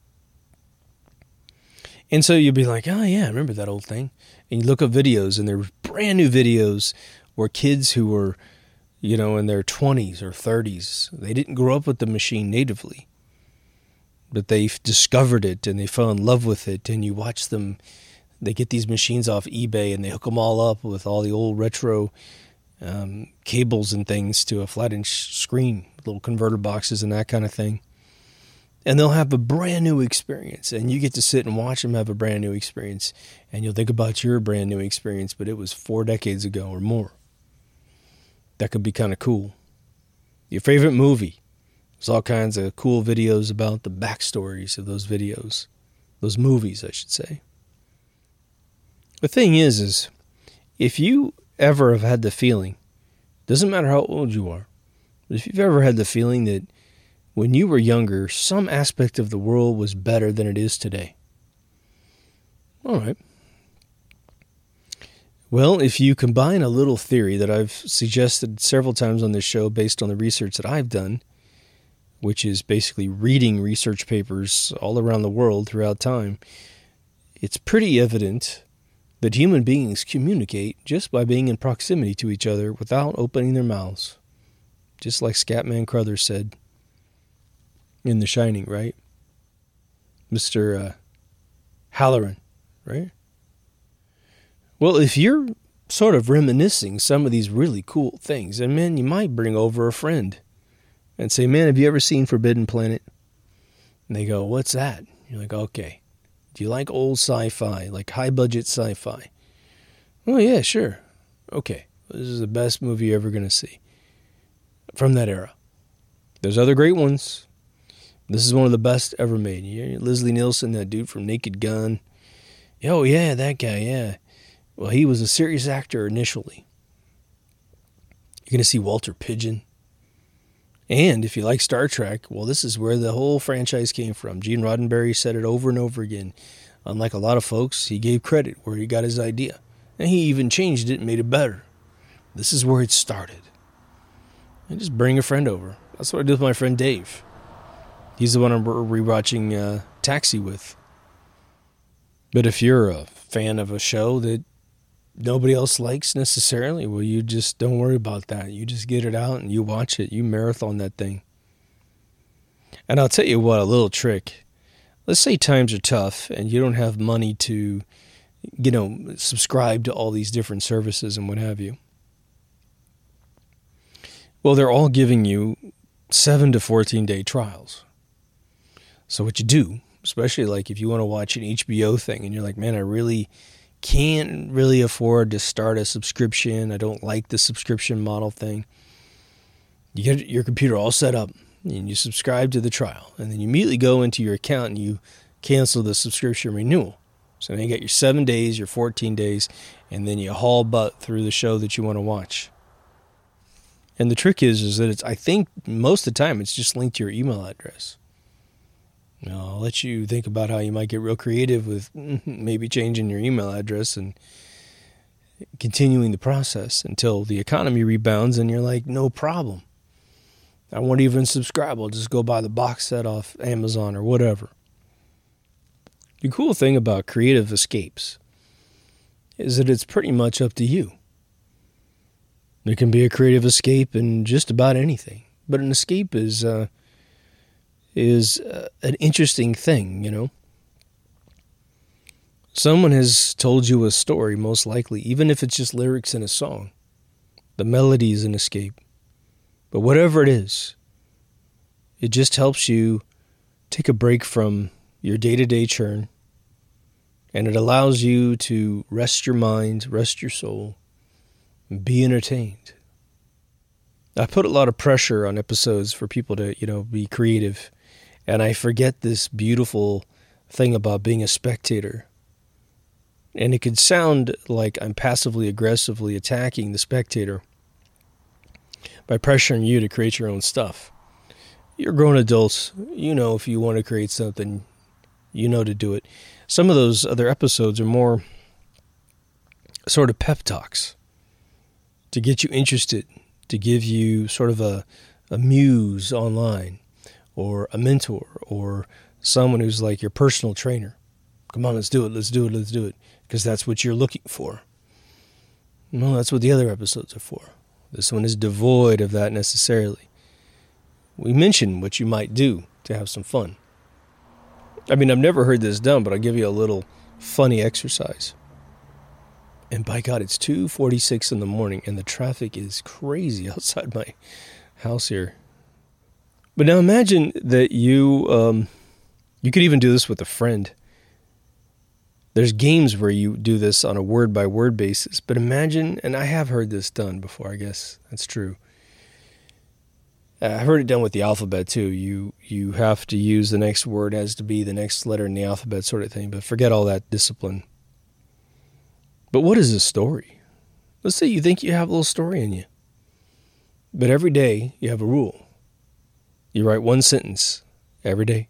And so you'd be like, oh yeah, I remember that old thing. And you look up videos and they're brand new videos where kids who were, you know, in their twenties or thirties, they didn't grow up with the machine natively, but they discovered it and they fell in love with it. And you watch them, they get these machines off eBay and they hook them all up with all the old retro um, cables and things to a flat-inch screen, little converter boxes and that kind of thing. And they'll have a brand new experience, and you get to sit and watch them have a brand new experience, and you'll think about your brand new experience, but it was four decades ago or more. That could be kind of cool. Your favorite movie. There's all kinds of cool videos about the backstories of those videos. Those movies, I should say. The thing is, is if you ever have had the feeling, doesn't matter how old you are, but if you've ever had the feeling that when you were younger, some aspect of the world was better than it is today. All right. Well, if you combine a little theory that I've suggested several times on this show based on the research that I've done, which is basically reading research papers all around the world throughout time, it's pretty evident that human beings communicate just by being in proximity to each other without opening their mouths. Just like Scatman Crothers said in The Shining, right? Mister Uh, Halloran, right? Well, if you're sort of reminiscing some of these really cool things, and man, you might bring over a friend and say, man, have you ever seen Forbidden Planet? And they go, what's that? You're like, okay. Do you like old sci-fi, like high-budget sci-fi? Oh, yeah, sure. Okay. This is the best movie you're ever going to see from that era. There's other great ones, This is one of the best ever made. You Leslie Nielsen, that dude from Naked Gun. Oh, yeah, that guy, yeah. Well, he was a serious actor initially. You're going to see Walter Pidgeon. And if you like Star Trek, well, this is where the whole franchise came from. Gene Roddenberry said it over and over again. Unlike a lot of folks, he gave credit where he got his idea. And he even changed it and made it better. This is where it started. And just bring a friend over. That's what I do with my friend Dave. He's the one I'm rewatching uh, Taxi with. But if you're a fan of a show that nobody else likes necessarily, well, you just don't worry about that. You just get it out and you watch it. You marathon that thing. And I'll tell you what, a little trick. Let's say times are tough and you don't have money to, you know, subscribe to all these different services and what have you. Well, they're all giving you seven to fourteen day trials. So what you do, especially like if you want to watch an H B O thing and you're like, man, I really can't really afford to start a subscription. I don't like the subscription model thing. You get your computer all set up and you subscribe to the trial. And then you immediately go into your account and you cancel the subscription renewal. So then you get your seven days, your fourteen days, and then you haul butt through the show that you want to watch. And the trick is, is that it's, I think most of the time it's just linked to your email address. You know, I'll let you think about how you might get real creative with maybe changing your email address and continuing the process until the economy rebounds and you're like, no problem. I won't even subscribe. I'll just go buy the box set off Amazon or whatever. The cool thing about Creative Escapes is that it's pretty much up to you. It can be a creative escape in just about anything. But an escape is uh, is uh, an interesting thing, you know. Someone has told you a story, most likely, even if it's just lyrics in a song. The melody is an escape. But whatever it is, it just helps you take a break from your day-to-day churn, and it allows you to rest your mind, rest your soul, be entertained. I put a lot of pressure on episodes for people to, you know, be creative. And I forget this beautiful thing about being a spectator. And it could sound like I'm passively aggressively attacking the spectator by pressuring you to create your own stuff. You're grown adults. You know if you want to create something, you know to do it. Some of those other episodes are more sort of pep talks, to get you interested, to give you sort of a, a muse online, or a mentor, or someone who's like your personal trainer. Come on, let's do it, let's do it, let's do it, because that's what you're looking for. No, that's what the other episodes are for. This one is devoid of that necessarily. We mention what you might do to have some fun. I mean, I've never heard this done, but I'll give you a little funny exercise. And by God, it's two forty-six in the morning, and the traffic is crazy outside my house here. But now imagine that you, um, you could even do this with a friend. There's games where you do this on a word-by-word basis. But imagine, and I have heard this done before, I guess that's true. I've heard it done with the alphabet, too. You you have to use the next word has to be the next letter in the alphabet sort of thing. But forget all that discipline. But what is a story? Let's say you think you have a little story in you. But every day you have a rule. You write one sentence every day.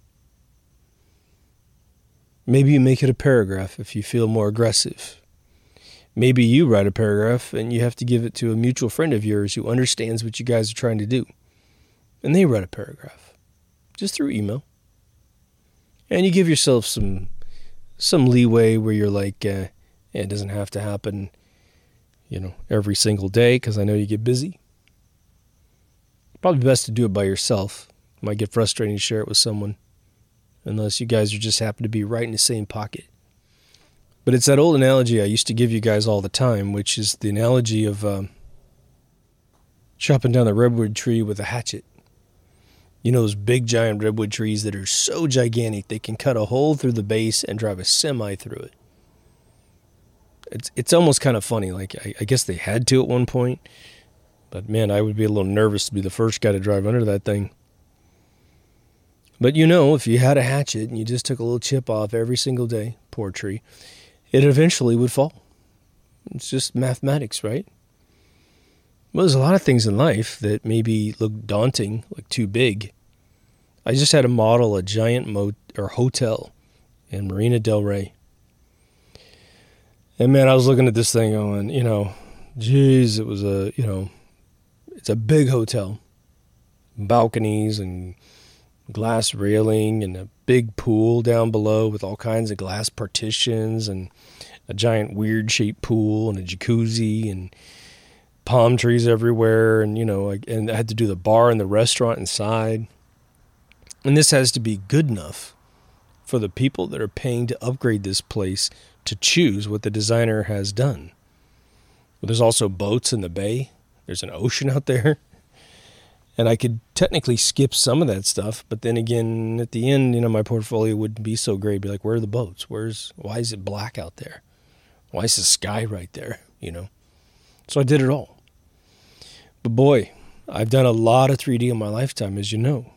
Maybe you make it a paragraph if you feel more aggressive. Maybe you write a paragraph and you have to give it to a mutual friend of yours who understands what you guys are trying to do. And they write a paragraph. Just through email. And you give yourself some some leeway where you're like, uh, it doesn't have to happen, you know, every single day because I know you get busy. Probably best to do it by yourself. It might get frustrating to share it with someone unless you guys are just happen to be right in the same pocket. But it's that old analogy I used to give you guys all the time, which is the analogy of um, chopping down the redwood tree with a hatchet. You know those big giant redwood trees that are so gigantic they can cut a hole through the base and drive a semi through it. It's it's almost kind of funny. Like I, I guess they had to at one point, but man, I would be a little nervous to be the first guy to drive under that thing. But you know, if you had a hatchet and you just took a little chip off every single day, poor tree, it eventually would fall. It's just mathematics, right? Well, there's a lot of things in life that maybe look daunting, like too big. I just had to model a giant mo- or hotel in Marina del Rey. And man, I was looking at this thing going, you know, geez, it was a, you know, it's a big hotel. Balconies and glass railing and a big pool down below with all kinds of glass partitions and a giant weird shaped pool and a jacuzzi and palm trees everywhere. And, you know, and I had to do the bar and the restaurant inside. And this has to be good enough for the people that are paying to upgrade this place to choose what the designer has done. But there's also boats in the bay. There's an ocean out there. And I could technically skip some of that stuff, but then again, at the end, you know, my portfolio wouldn't be so great. It'd be like, where are the boats? Where's, why is it black out there? Why is the sky right there? You know? So I did it all. But boy, I've done a lot of three D in my lifetime, as you know.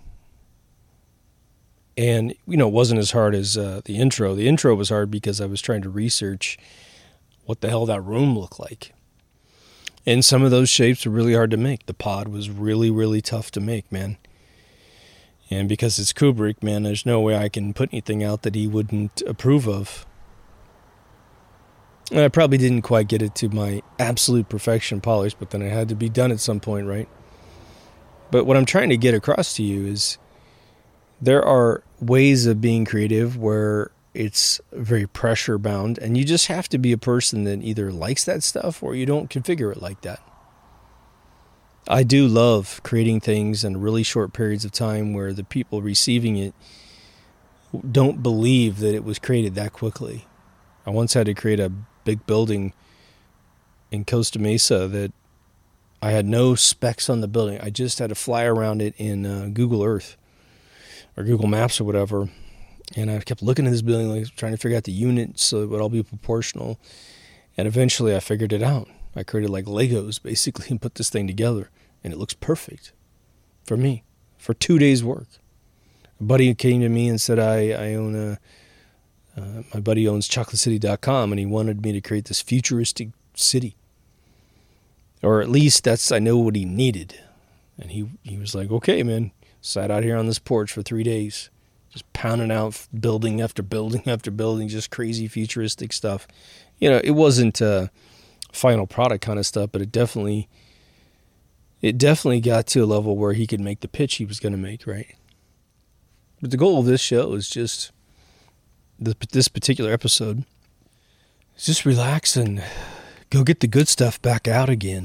And, you know, it wasn't as hard as uh, the intro. The intro was hard because I was trying to research what the hell that room looked like. And some of those shapes were really hard to make. The pod was really, really tough to make, man. And because it's Kubrick, man, there's no way I can put anything out that he wouldn't approve of. And I probably didn't quite get it to my absolute perfection polish, but then it had to be done at some point, right? But what I'm trying to get across to you is there are ways of being creative where it's very pressure bound, and you just have to be a person that either likes that stuff or you don't configure it like that. I do love creating things in really short periods of time where the people receiving it don't believe that it was created that quickly. I once had to create a big building in Costa Mesa that I had no specs on the building. I just had to fly around it in uh, Google Earth or Google Maps or whatever. And I kept looking at this building, like trying to figure out the units so it would all be proportional. And eventually I figured it out. I created like Legos basically and put this thing together. And it looks perfect for me, for two days' work. A buddy came to me and said, I, I own a, uh, my buddy owns chocolate city dot com, and he wanted me to create this futuristic city. Or at least that's, I know what he needed. And he, he was like, okay, man, sat out here on this porch for three days. Just pounding out building after building after building, just crazy futuristic stuff. You know, it wasn't uh, final product kind of stuff, but it definitely, it definitely got to a level where he could make the pitch he was going to make, right? But the goal of this show is just, this, this particular episode, is just relax and go get the good stuff back out again.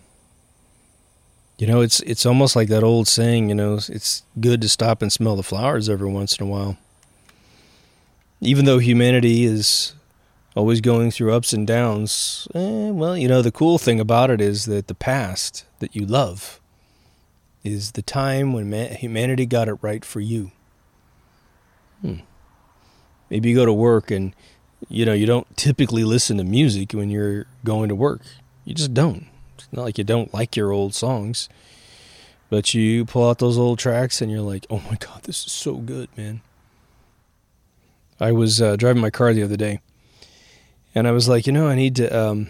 You know, it's it's almost like that old saying, you know, it's good to stop and smell the flowers every once in a while. Even though humanity is always going through ups and downs, eh, well, you know, the cool thing about it is that the past that you love is the time when man- humanity got it right for you. Hmm. Maybe you go to work and, you know, you don't typically listen to music when you're going to work. You just don't. It's not like you don't like your old songs, but you pull out those old tracks and you're like, oh my God, this is so good, man. I was uh, driving my car the other day, and I was like, you know, I need to, um,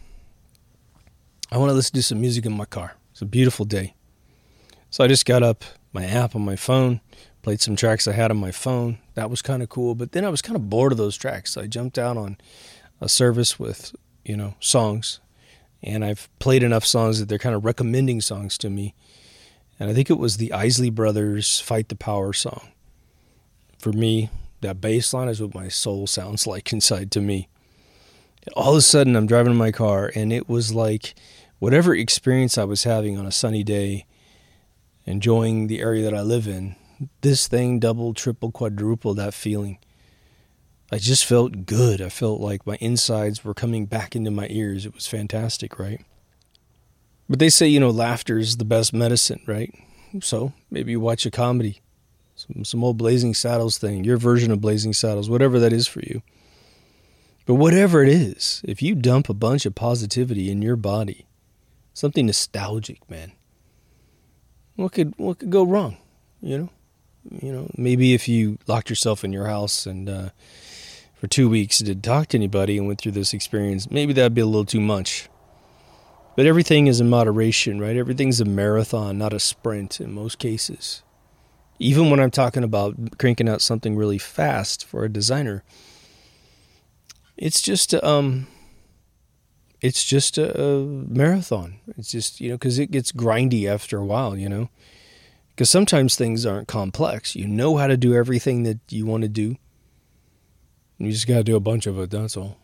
I want to listen to some music in my car. It's a beautiful day. So I just got up my app on my phone, played some tracks I had on my phone. That was kind of cool, but then I was kind of bored of those tracks. So I jumped out on a service with, you know, songs. And I've played enough songs that they're kind of recommending songs to me. And I think it was the Isley Brothers Fight the Power song. For me, that bass line is what my soul sounds like inside to me. All of a sudden, I'm driving in my car, and it was like whatever experience I was having on a sunny day, enjoying the area that I live in, this thing doubled, tripled, quadrupled that feeling. I just felt good. I felt like my insides were coming back into my ears. It was fantastic, right? But they say, you know, laughter is the best medicine, right? So maybe you watch a comedy, some, some old Blazing Saddles thing, your version of Blazing Saddles, whatever that is for you. But whatever it is, if you dump a bunch of positivity in your body, something nostalgic, man, what could what could go wrong, you know? You know, maybe if you locked yourself in your house and uh, for two weeks didn't talk to anybody and went through this experience, maybe that'd be a little too much. But everything is in moderation, right? Everything's a marathon, not a sprint in most cases. Even when I'm talking about cranking out something really fast for a designer, it's just um, it's just a, a marathon. It's just, you know, because it gets grindy after a while, you know. Because sometimes things aren't complex. You know how to do everything that you want to do. You just got to do a bunch of it, that's all.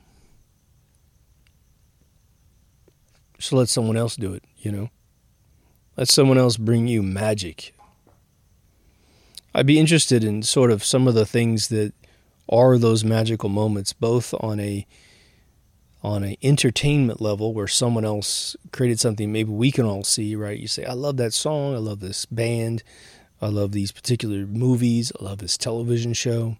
Just let someone else do it, you know. Let someone else bring you magic. I'd be interested in sort of some of the things that are those magical moments, both on a on an entertainment level where someone else created something maybe we can all see, right? You say, I love that song, I love this band, I love these particular movies, I love this television show.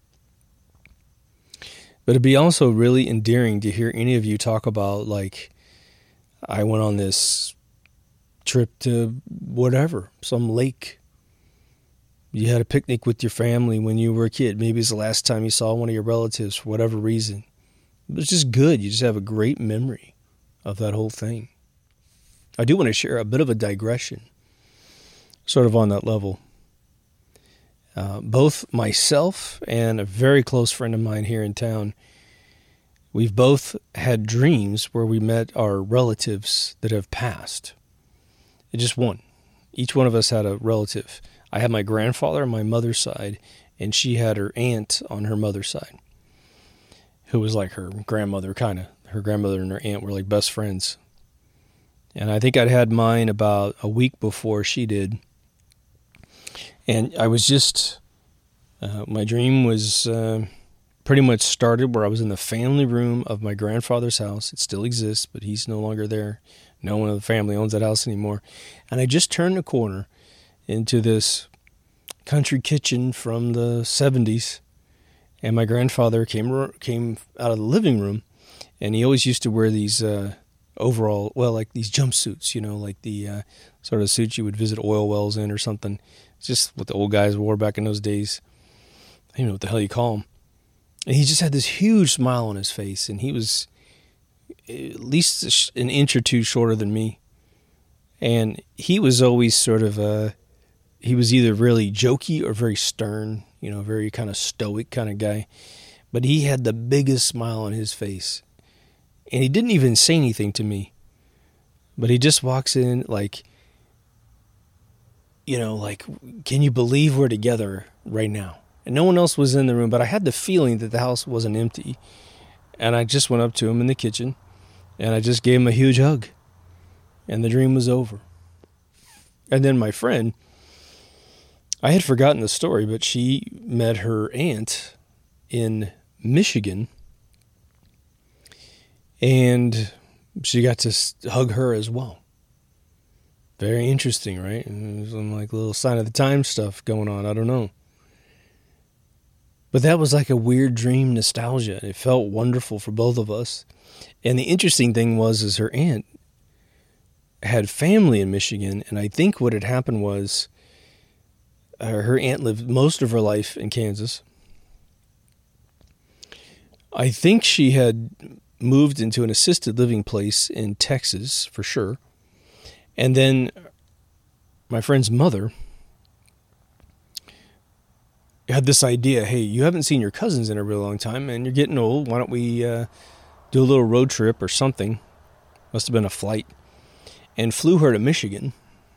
But it'd be also really endearing to hear any of you talk about, like, I went on this trip to whatever, some lake. You had a picnic with your family when you were a kid. Maybe it's the last time you saw one of your relatives for whatever reason. It's just good. You just have a great memory of that whole thing. I do want to share a bit of a digression, sort of on that level. Uh, both myself and a very close friend of mine here in town, we've both had dreams where we met our relatives that have passed. It's just one. Each one of us had a relative. I had my grandfather on my mother's side, and she had her aunt on her mother's side, who was like her grandmother, kind of. Her grandmother and her aunt were like best friends. And I think I'd had mine about a week before she did. And I was just, uh, my dream was uh, pretty much started where I was in the family room of my grandfather's house. It still exists, but he's no longer there. No one of the family owns that house anymore. And I just turned the corner into this country kitchen from the seventies. And my grandfather came came out of the living room, and he always used to wear these uh, overall, well, like these jumpsuits, you know, like the uh, sort of suits you would visit oil wells in or something. It's just what the old guys wore back in those days. I don't know what the hell you call them. And he just had this huge smile on his face, and he was at least an inch or two shorter than me. And he was always sort of, uh, he was either really jokey or very stern, you know, very kind of stoic kind of guy. But he had the biggest smile on his face. And he didn't even say anything to me. But he just walks in like, you know, like, can you believe we're together right now? And no one else was in the room, but I had the feeling that the house wasn't empty. And I just went up to him in the kitchen, and I just gave him a huge hug. And the dream was over. And then my friend, I had forgotten the story, but she met her aunt in Michigan, and she got to hug her as well. Very interesting, right? And some like little sign of the time stuff going on. I don't know. But that was like a weird dream nostalgia. It felt wonderful for both of us. And the interesting thing was, is her aunt had family in Michigan, and I think what had happened was uh, her aunt lived most of her life in Kansas. I think she had moved into an assisted living place in Texas, for sure. And then my friend's mother had this idea, hey, you haven't seen your cousins in a really long time, and you're getting old. Why don't we uh, do a little road trip or something? Must have been a flight. And flew her to Michigan.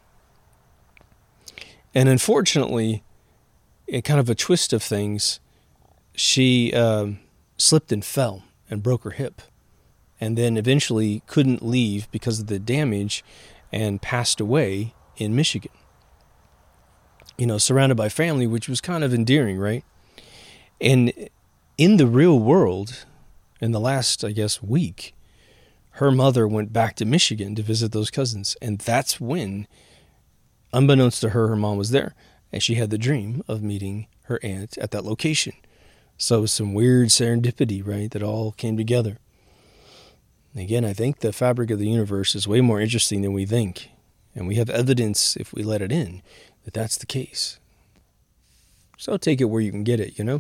And unfortunately, in kind of a twist of things, she um, slipped and fell and broke her hip. And then eventually couldn't leave because of the damage and passed away in Michigan. You know, surrounded by family, which was kind of endearing, right? And in the real world, in the last, I guess, week, her mother went back to Michigan to visit those cousins. And that's when, unbeknownst to her, her mom was there. And she had the dream of meeting her aunt at that location. So it was some weird serendipity, right, that all came together. And again, I think the fabric of the universe is way more interesting than we think. And we have evidence, if we let it in, that that's the case. So take it where you can get it, you know?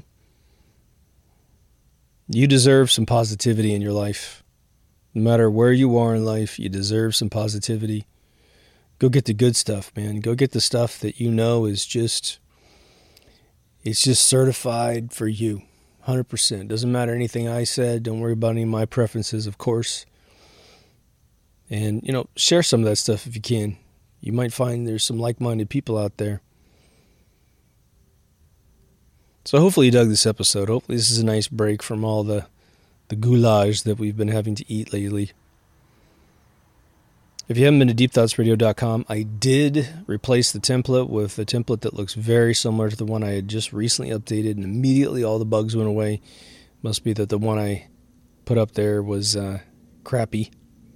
You deserve some positivity in your life. No matter where you are in life, you deserve some positivity. Go get the good stuff, man. Go get the stuff that you know is just, it's just certified for you. one hundred percent. Doesn't matter anything I said. Don't worry about any of my preferences, of course. And, you know, share some of that stuff if you can. You might find there's some like-minded people out there. So hopefully you dug this episode. Hopefully this is a nice break from all the, the goulash that we've been having to eat lately. If you haven't been to deep thoughts radio dot com, I did replace the template with a template that looks very similar to the one I had just recently updated, and immediately all the bugs went away. Must be that the one I put up there was uh, crappy.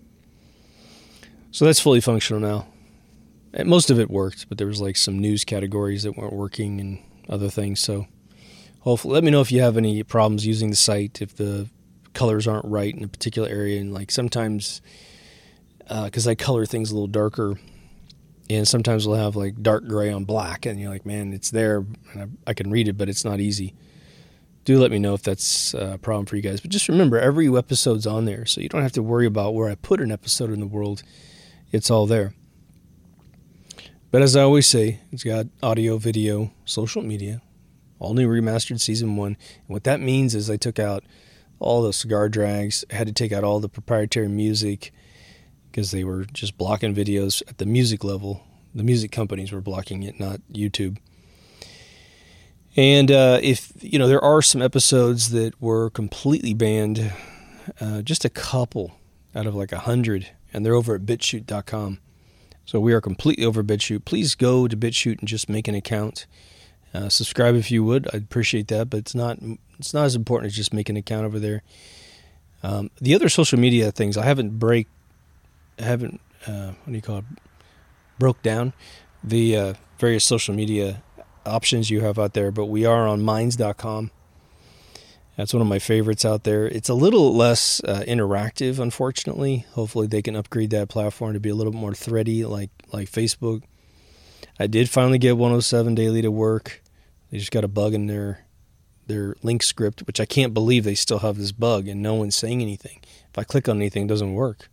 So that's fully functional now. And most of it worked, but there was like some news categories that weren't working and other things. So hopefully, let me know if you have any problems using the site, if the colors aren't right in a particular area. And like sometimes, because uh, I color things a little darker, and sometimes we'll have like dark gray on black, and you're like, man, it's there, and I, I can read it, but it's not easy. Do let me know if that's a problem for you guys. But just remember, every episode's on there, so you don't have to worry about where I put an episode in the world. It's all there. But as I always say, it's got audio, video, social media, all new remastered season one. And what that means is I took out all the cigar drags. I had to take out all the proprietary music because they were just blocking videos at the music level. The music companies were blocking it, not YouTube. And uh, if, you know, there are some episodes that were completely banned, uh, just a couple out of like a hundred, and they're over at BitChute dot com. So we are completely over BitChute. Please go to BitChute and just make an account. Uh, subscribe if you would. I'd appreciate that, but it's not it's not as important as just making an account over there. Um, the other social media things, I haven't break, I haven't, uh, what do you call it, broke down the uh, various social media options you have out there, but we are on minds dot com. That's one of my favorites out there. It's a little less uh, interactive, unfortunately. Hopefully they can upgrade that platform to be a little more thready like like Facebook. I did finally get one oh seven Daily to work. They just got a bug in their their link script, which I can't believe they still have this bug and no one's saying anything. If I click on anything, it doesn't work.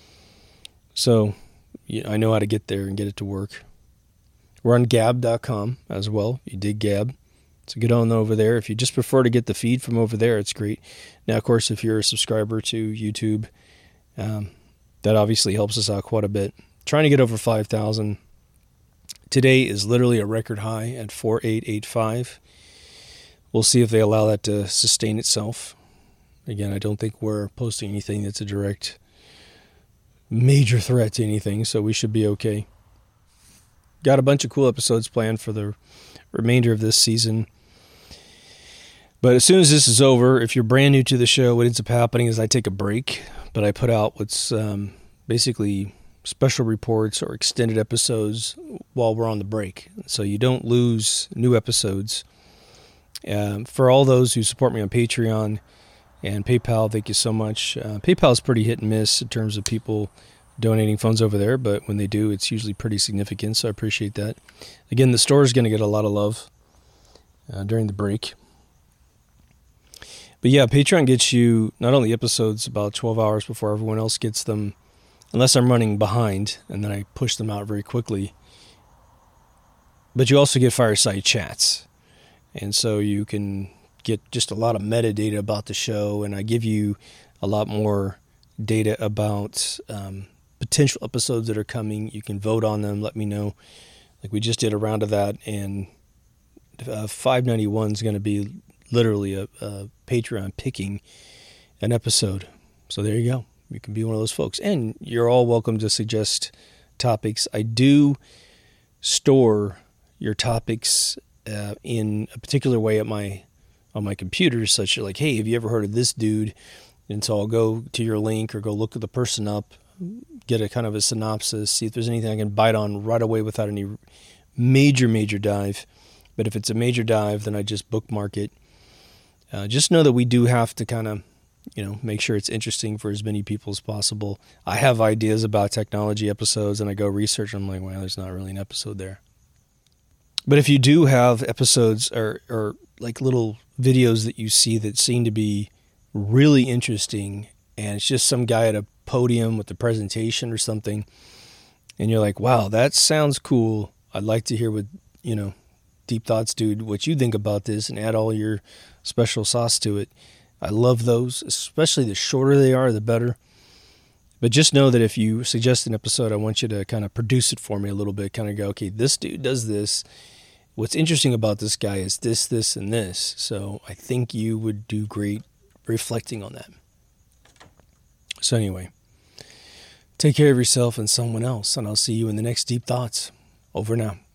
So yeah, I know how to get there and get it to work. We're on gab dot com as well. You dig Gab. So get on over there. If you just prefer to get the feed from over there, it's great. Now, of course, if you're a subscriber to YouTube, um, that obviously helps us out quite a bit. Trying to get over five thousand. Today is literally a record high at four eight eight five. We'll see if they allow that to sustain itself. Again, I don't think we're posting anything that's a direct major threat to anything, so we should be okay. Got a bunch of cool episodes planned for the remainder of this season. But as soon as this is over, if you're brand new to the show, what ends up happening is I take a break, but I put out what's um, basically special reports or extended episodes while we're on the break. So you don't lose new episodes. Um, for all those who support me on Patreon and PayPal, thank you so much. Uh, PayPal is pretty hit and miss in terms of people donating funds over there, but when they do, it's usually pretty significant, so I appreciate that. Again, the store is going to get a lot of love uh, during the break. But yeah, Patreon gets you not only episodes about twelve hours before everyone else gets them, unless I'm running behind, and then I push them out very quickly, but you also get fireside chats. And so you can get just a lot of metadata about the show, and I give you a lot more data about um, potential episodes that are coming. You can vote on them, let me know. Like we just did a round of that, and uh, five ninety-one is going to be literally a, a Patreon picking an episode. So there you go. You can be one of those folks. And you're all welcome to suggest topics. I do store your topics uh, in a particular way at my on my computer, such as like, hey, have you ever heard of this dude? And so I'll go to your link or go look at the person up, get a kind of a synopsis, see if there's anything I can bite on right away without any major, major dive. But if it's a major dive, then I just bookmark it. Uh, just know that we do have to kind of, you know, make sure it's interesting for as many people as possible. I have ideas about technology episodes, and I go research, and I'm like, well, there's not really an episode there. But if you do have episodes or, or like little videos that you see that seem to be really interesting, and it's just some guy at a podium with a presentation or something, and you're like, wow, that sounds cool. I'd like to hear what, you know, Deep Thoughts Dude, what you think about this, and add all your special sauce to it. I love those, especially the shorter they are, the better. But just know that if you suggest an episode, I want you to kind of produce it for me a little bit, kind of go, okay, this dude does this. What's interesting about this guy is this, this, and this. So I think you would do great reflecting on that. So anyway, take care of yourself and someone else, and I'll see you in the next Deep Thoughts. Over now.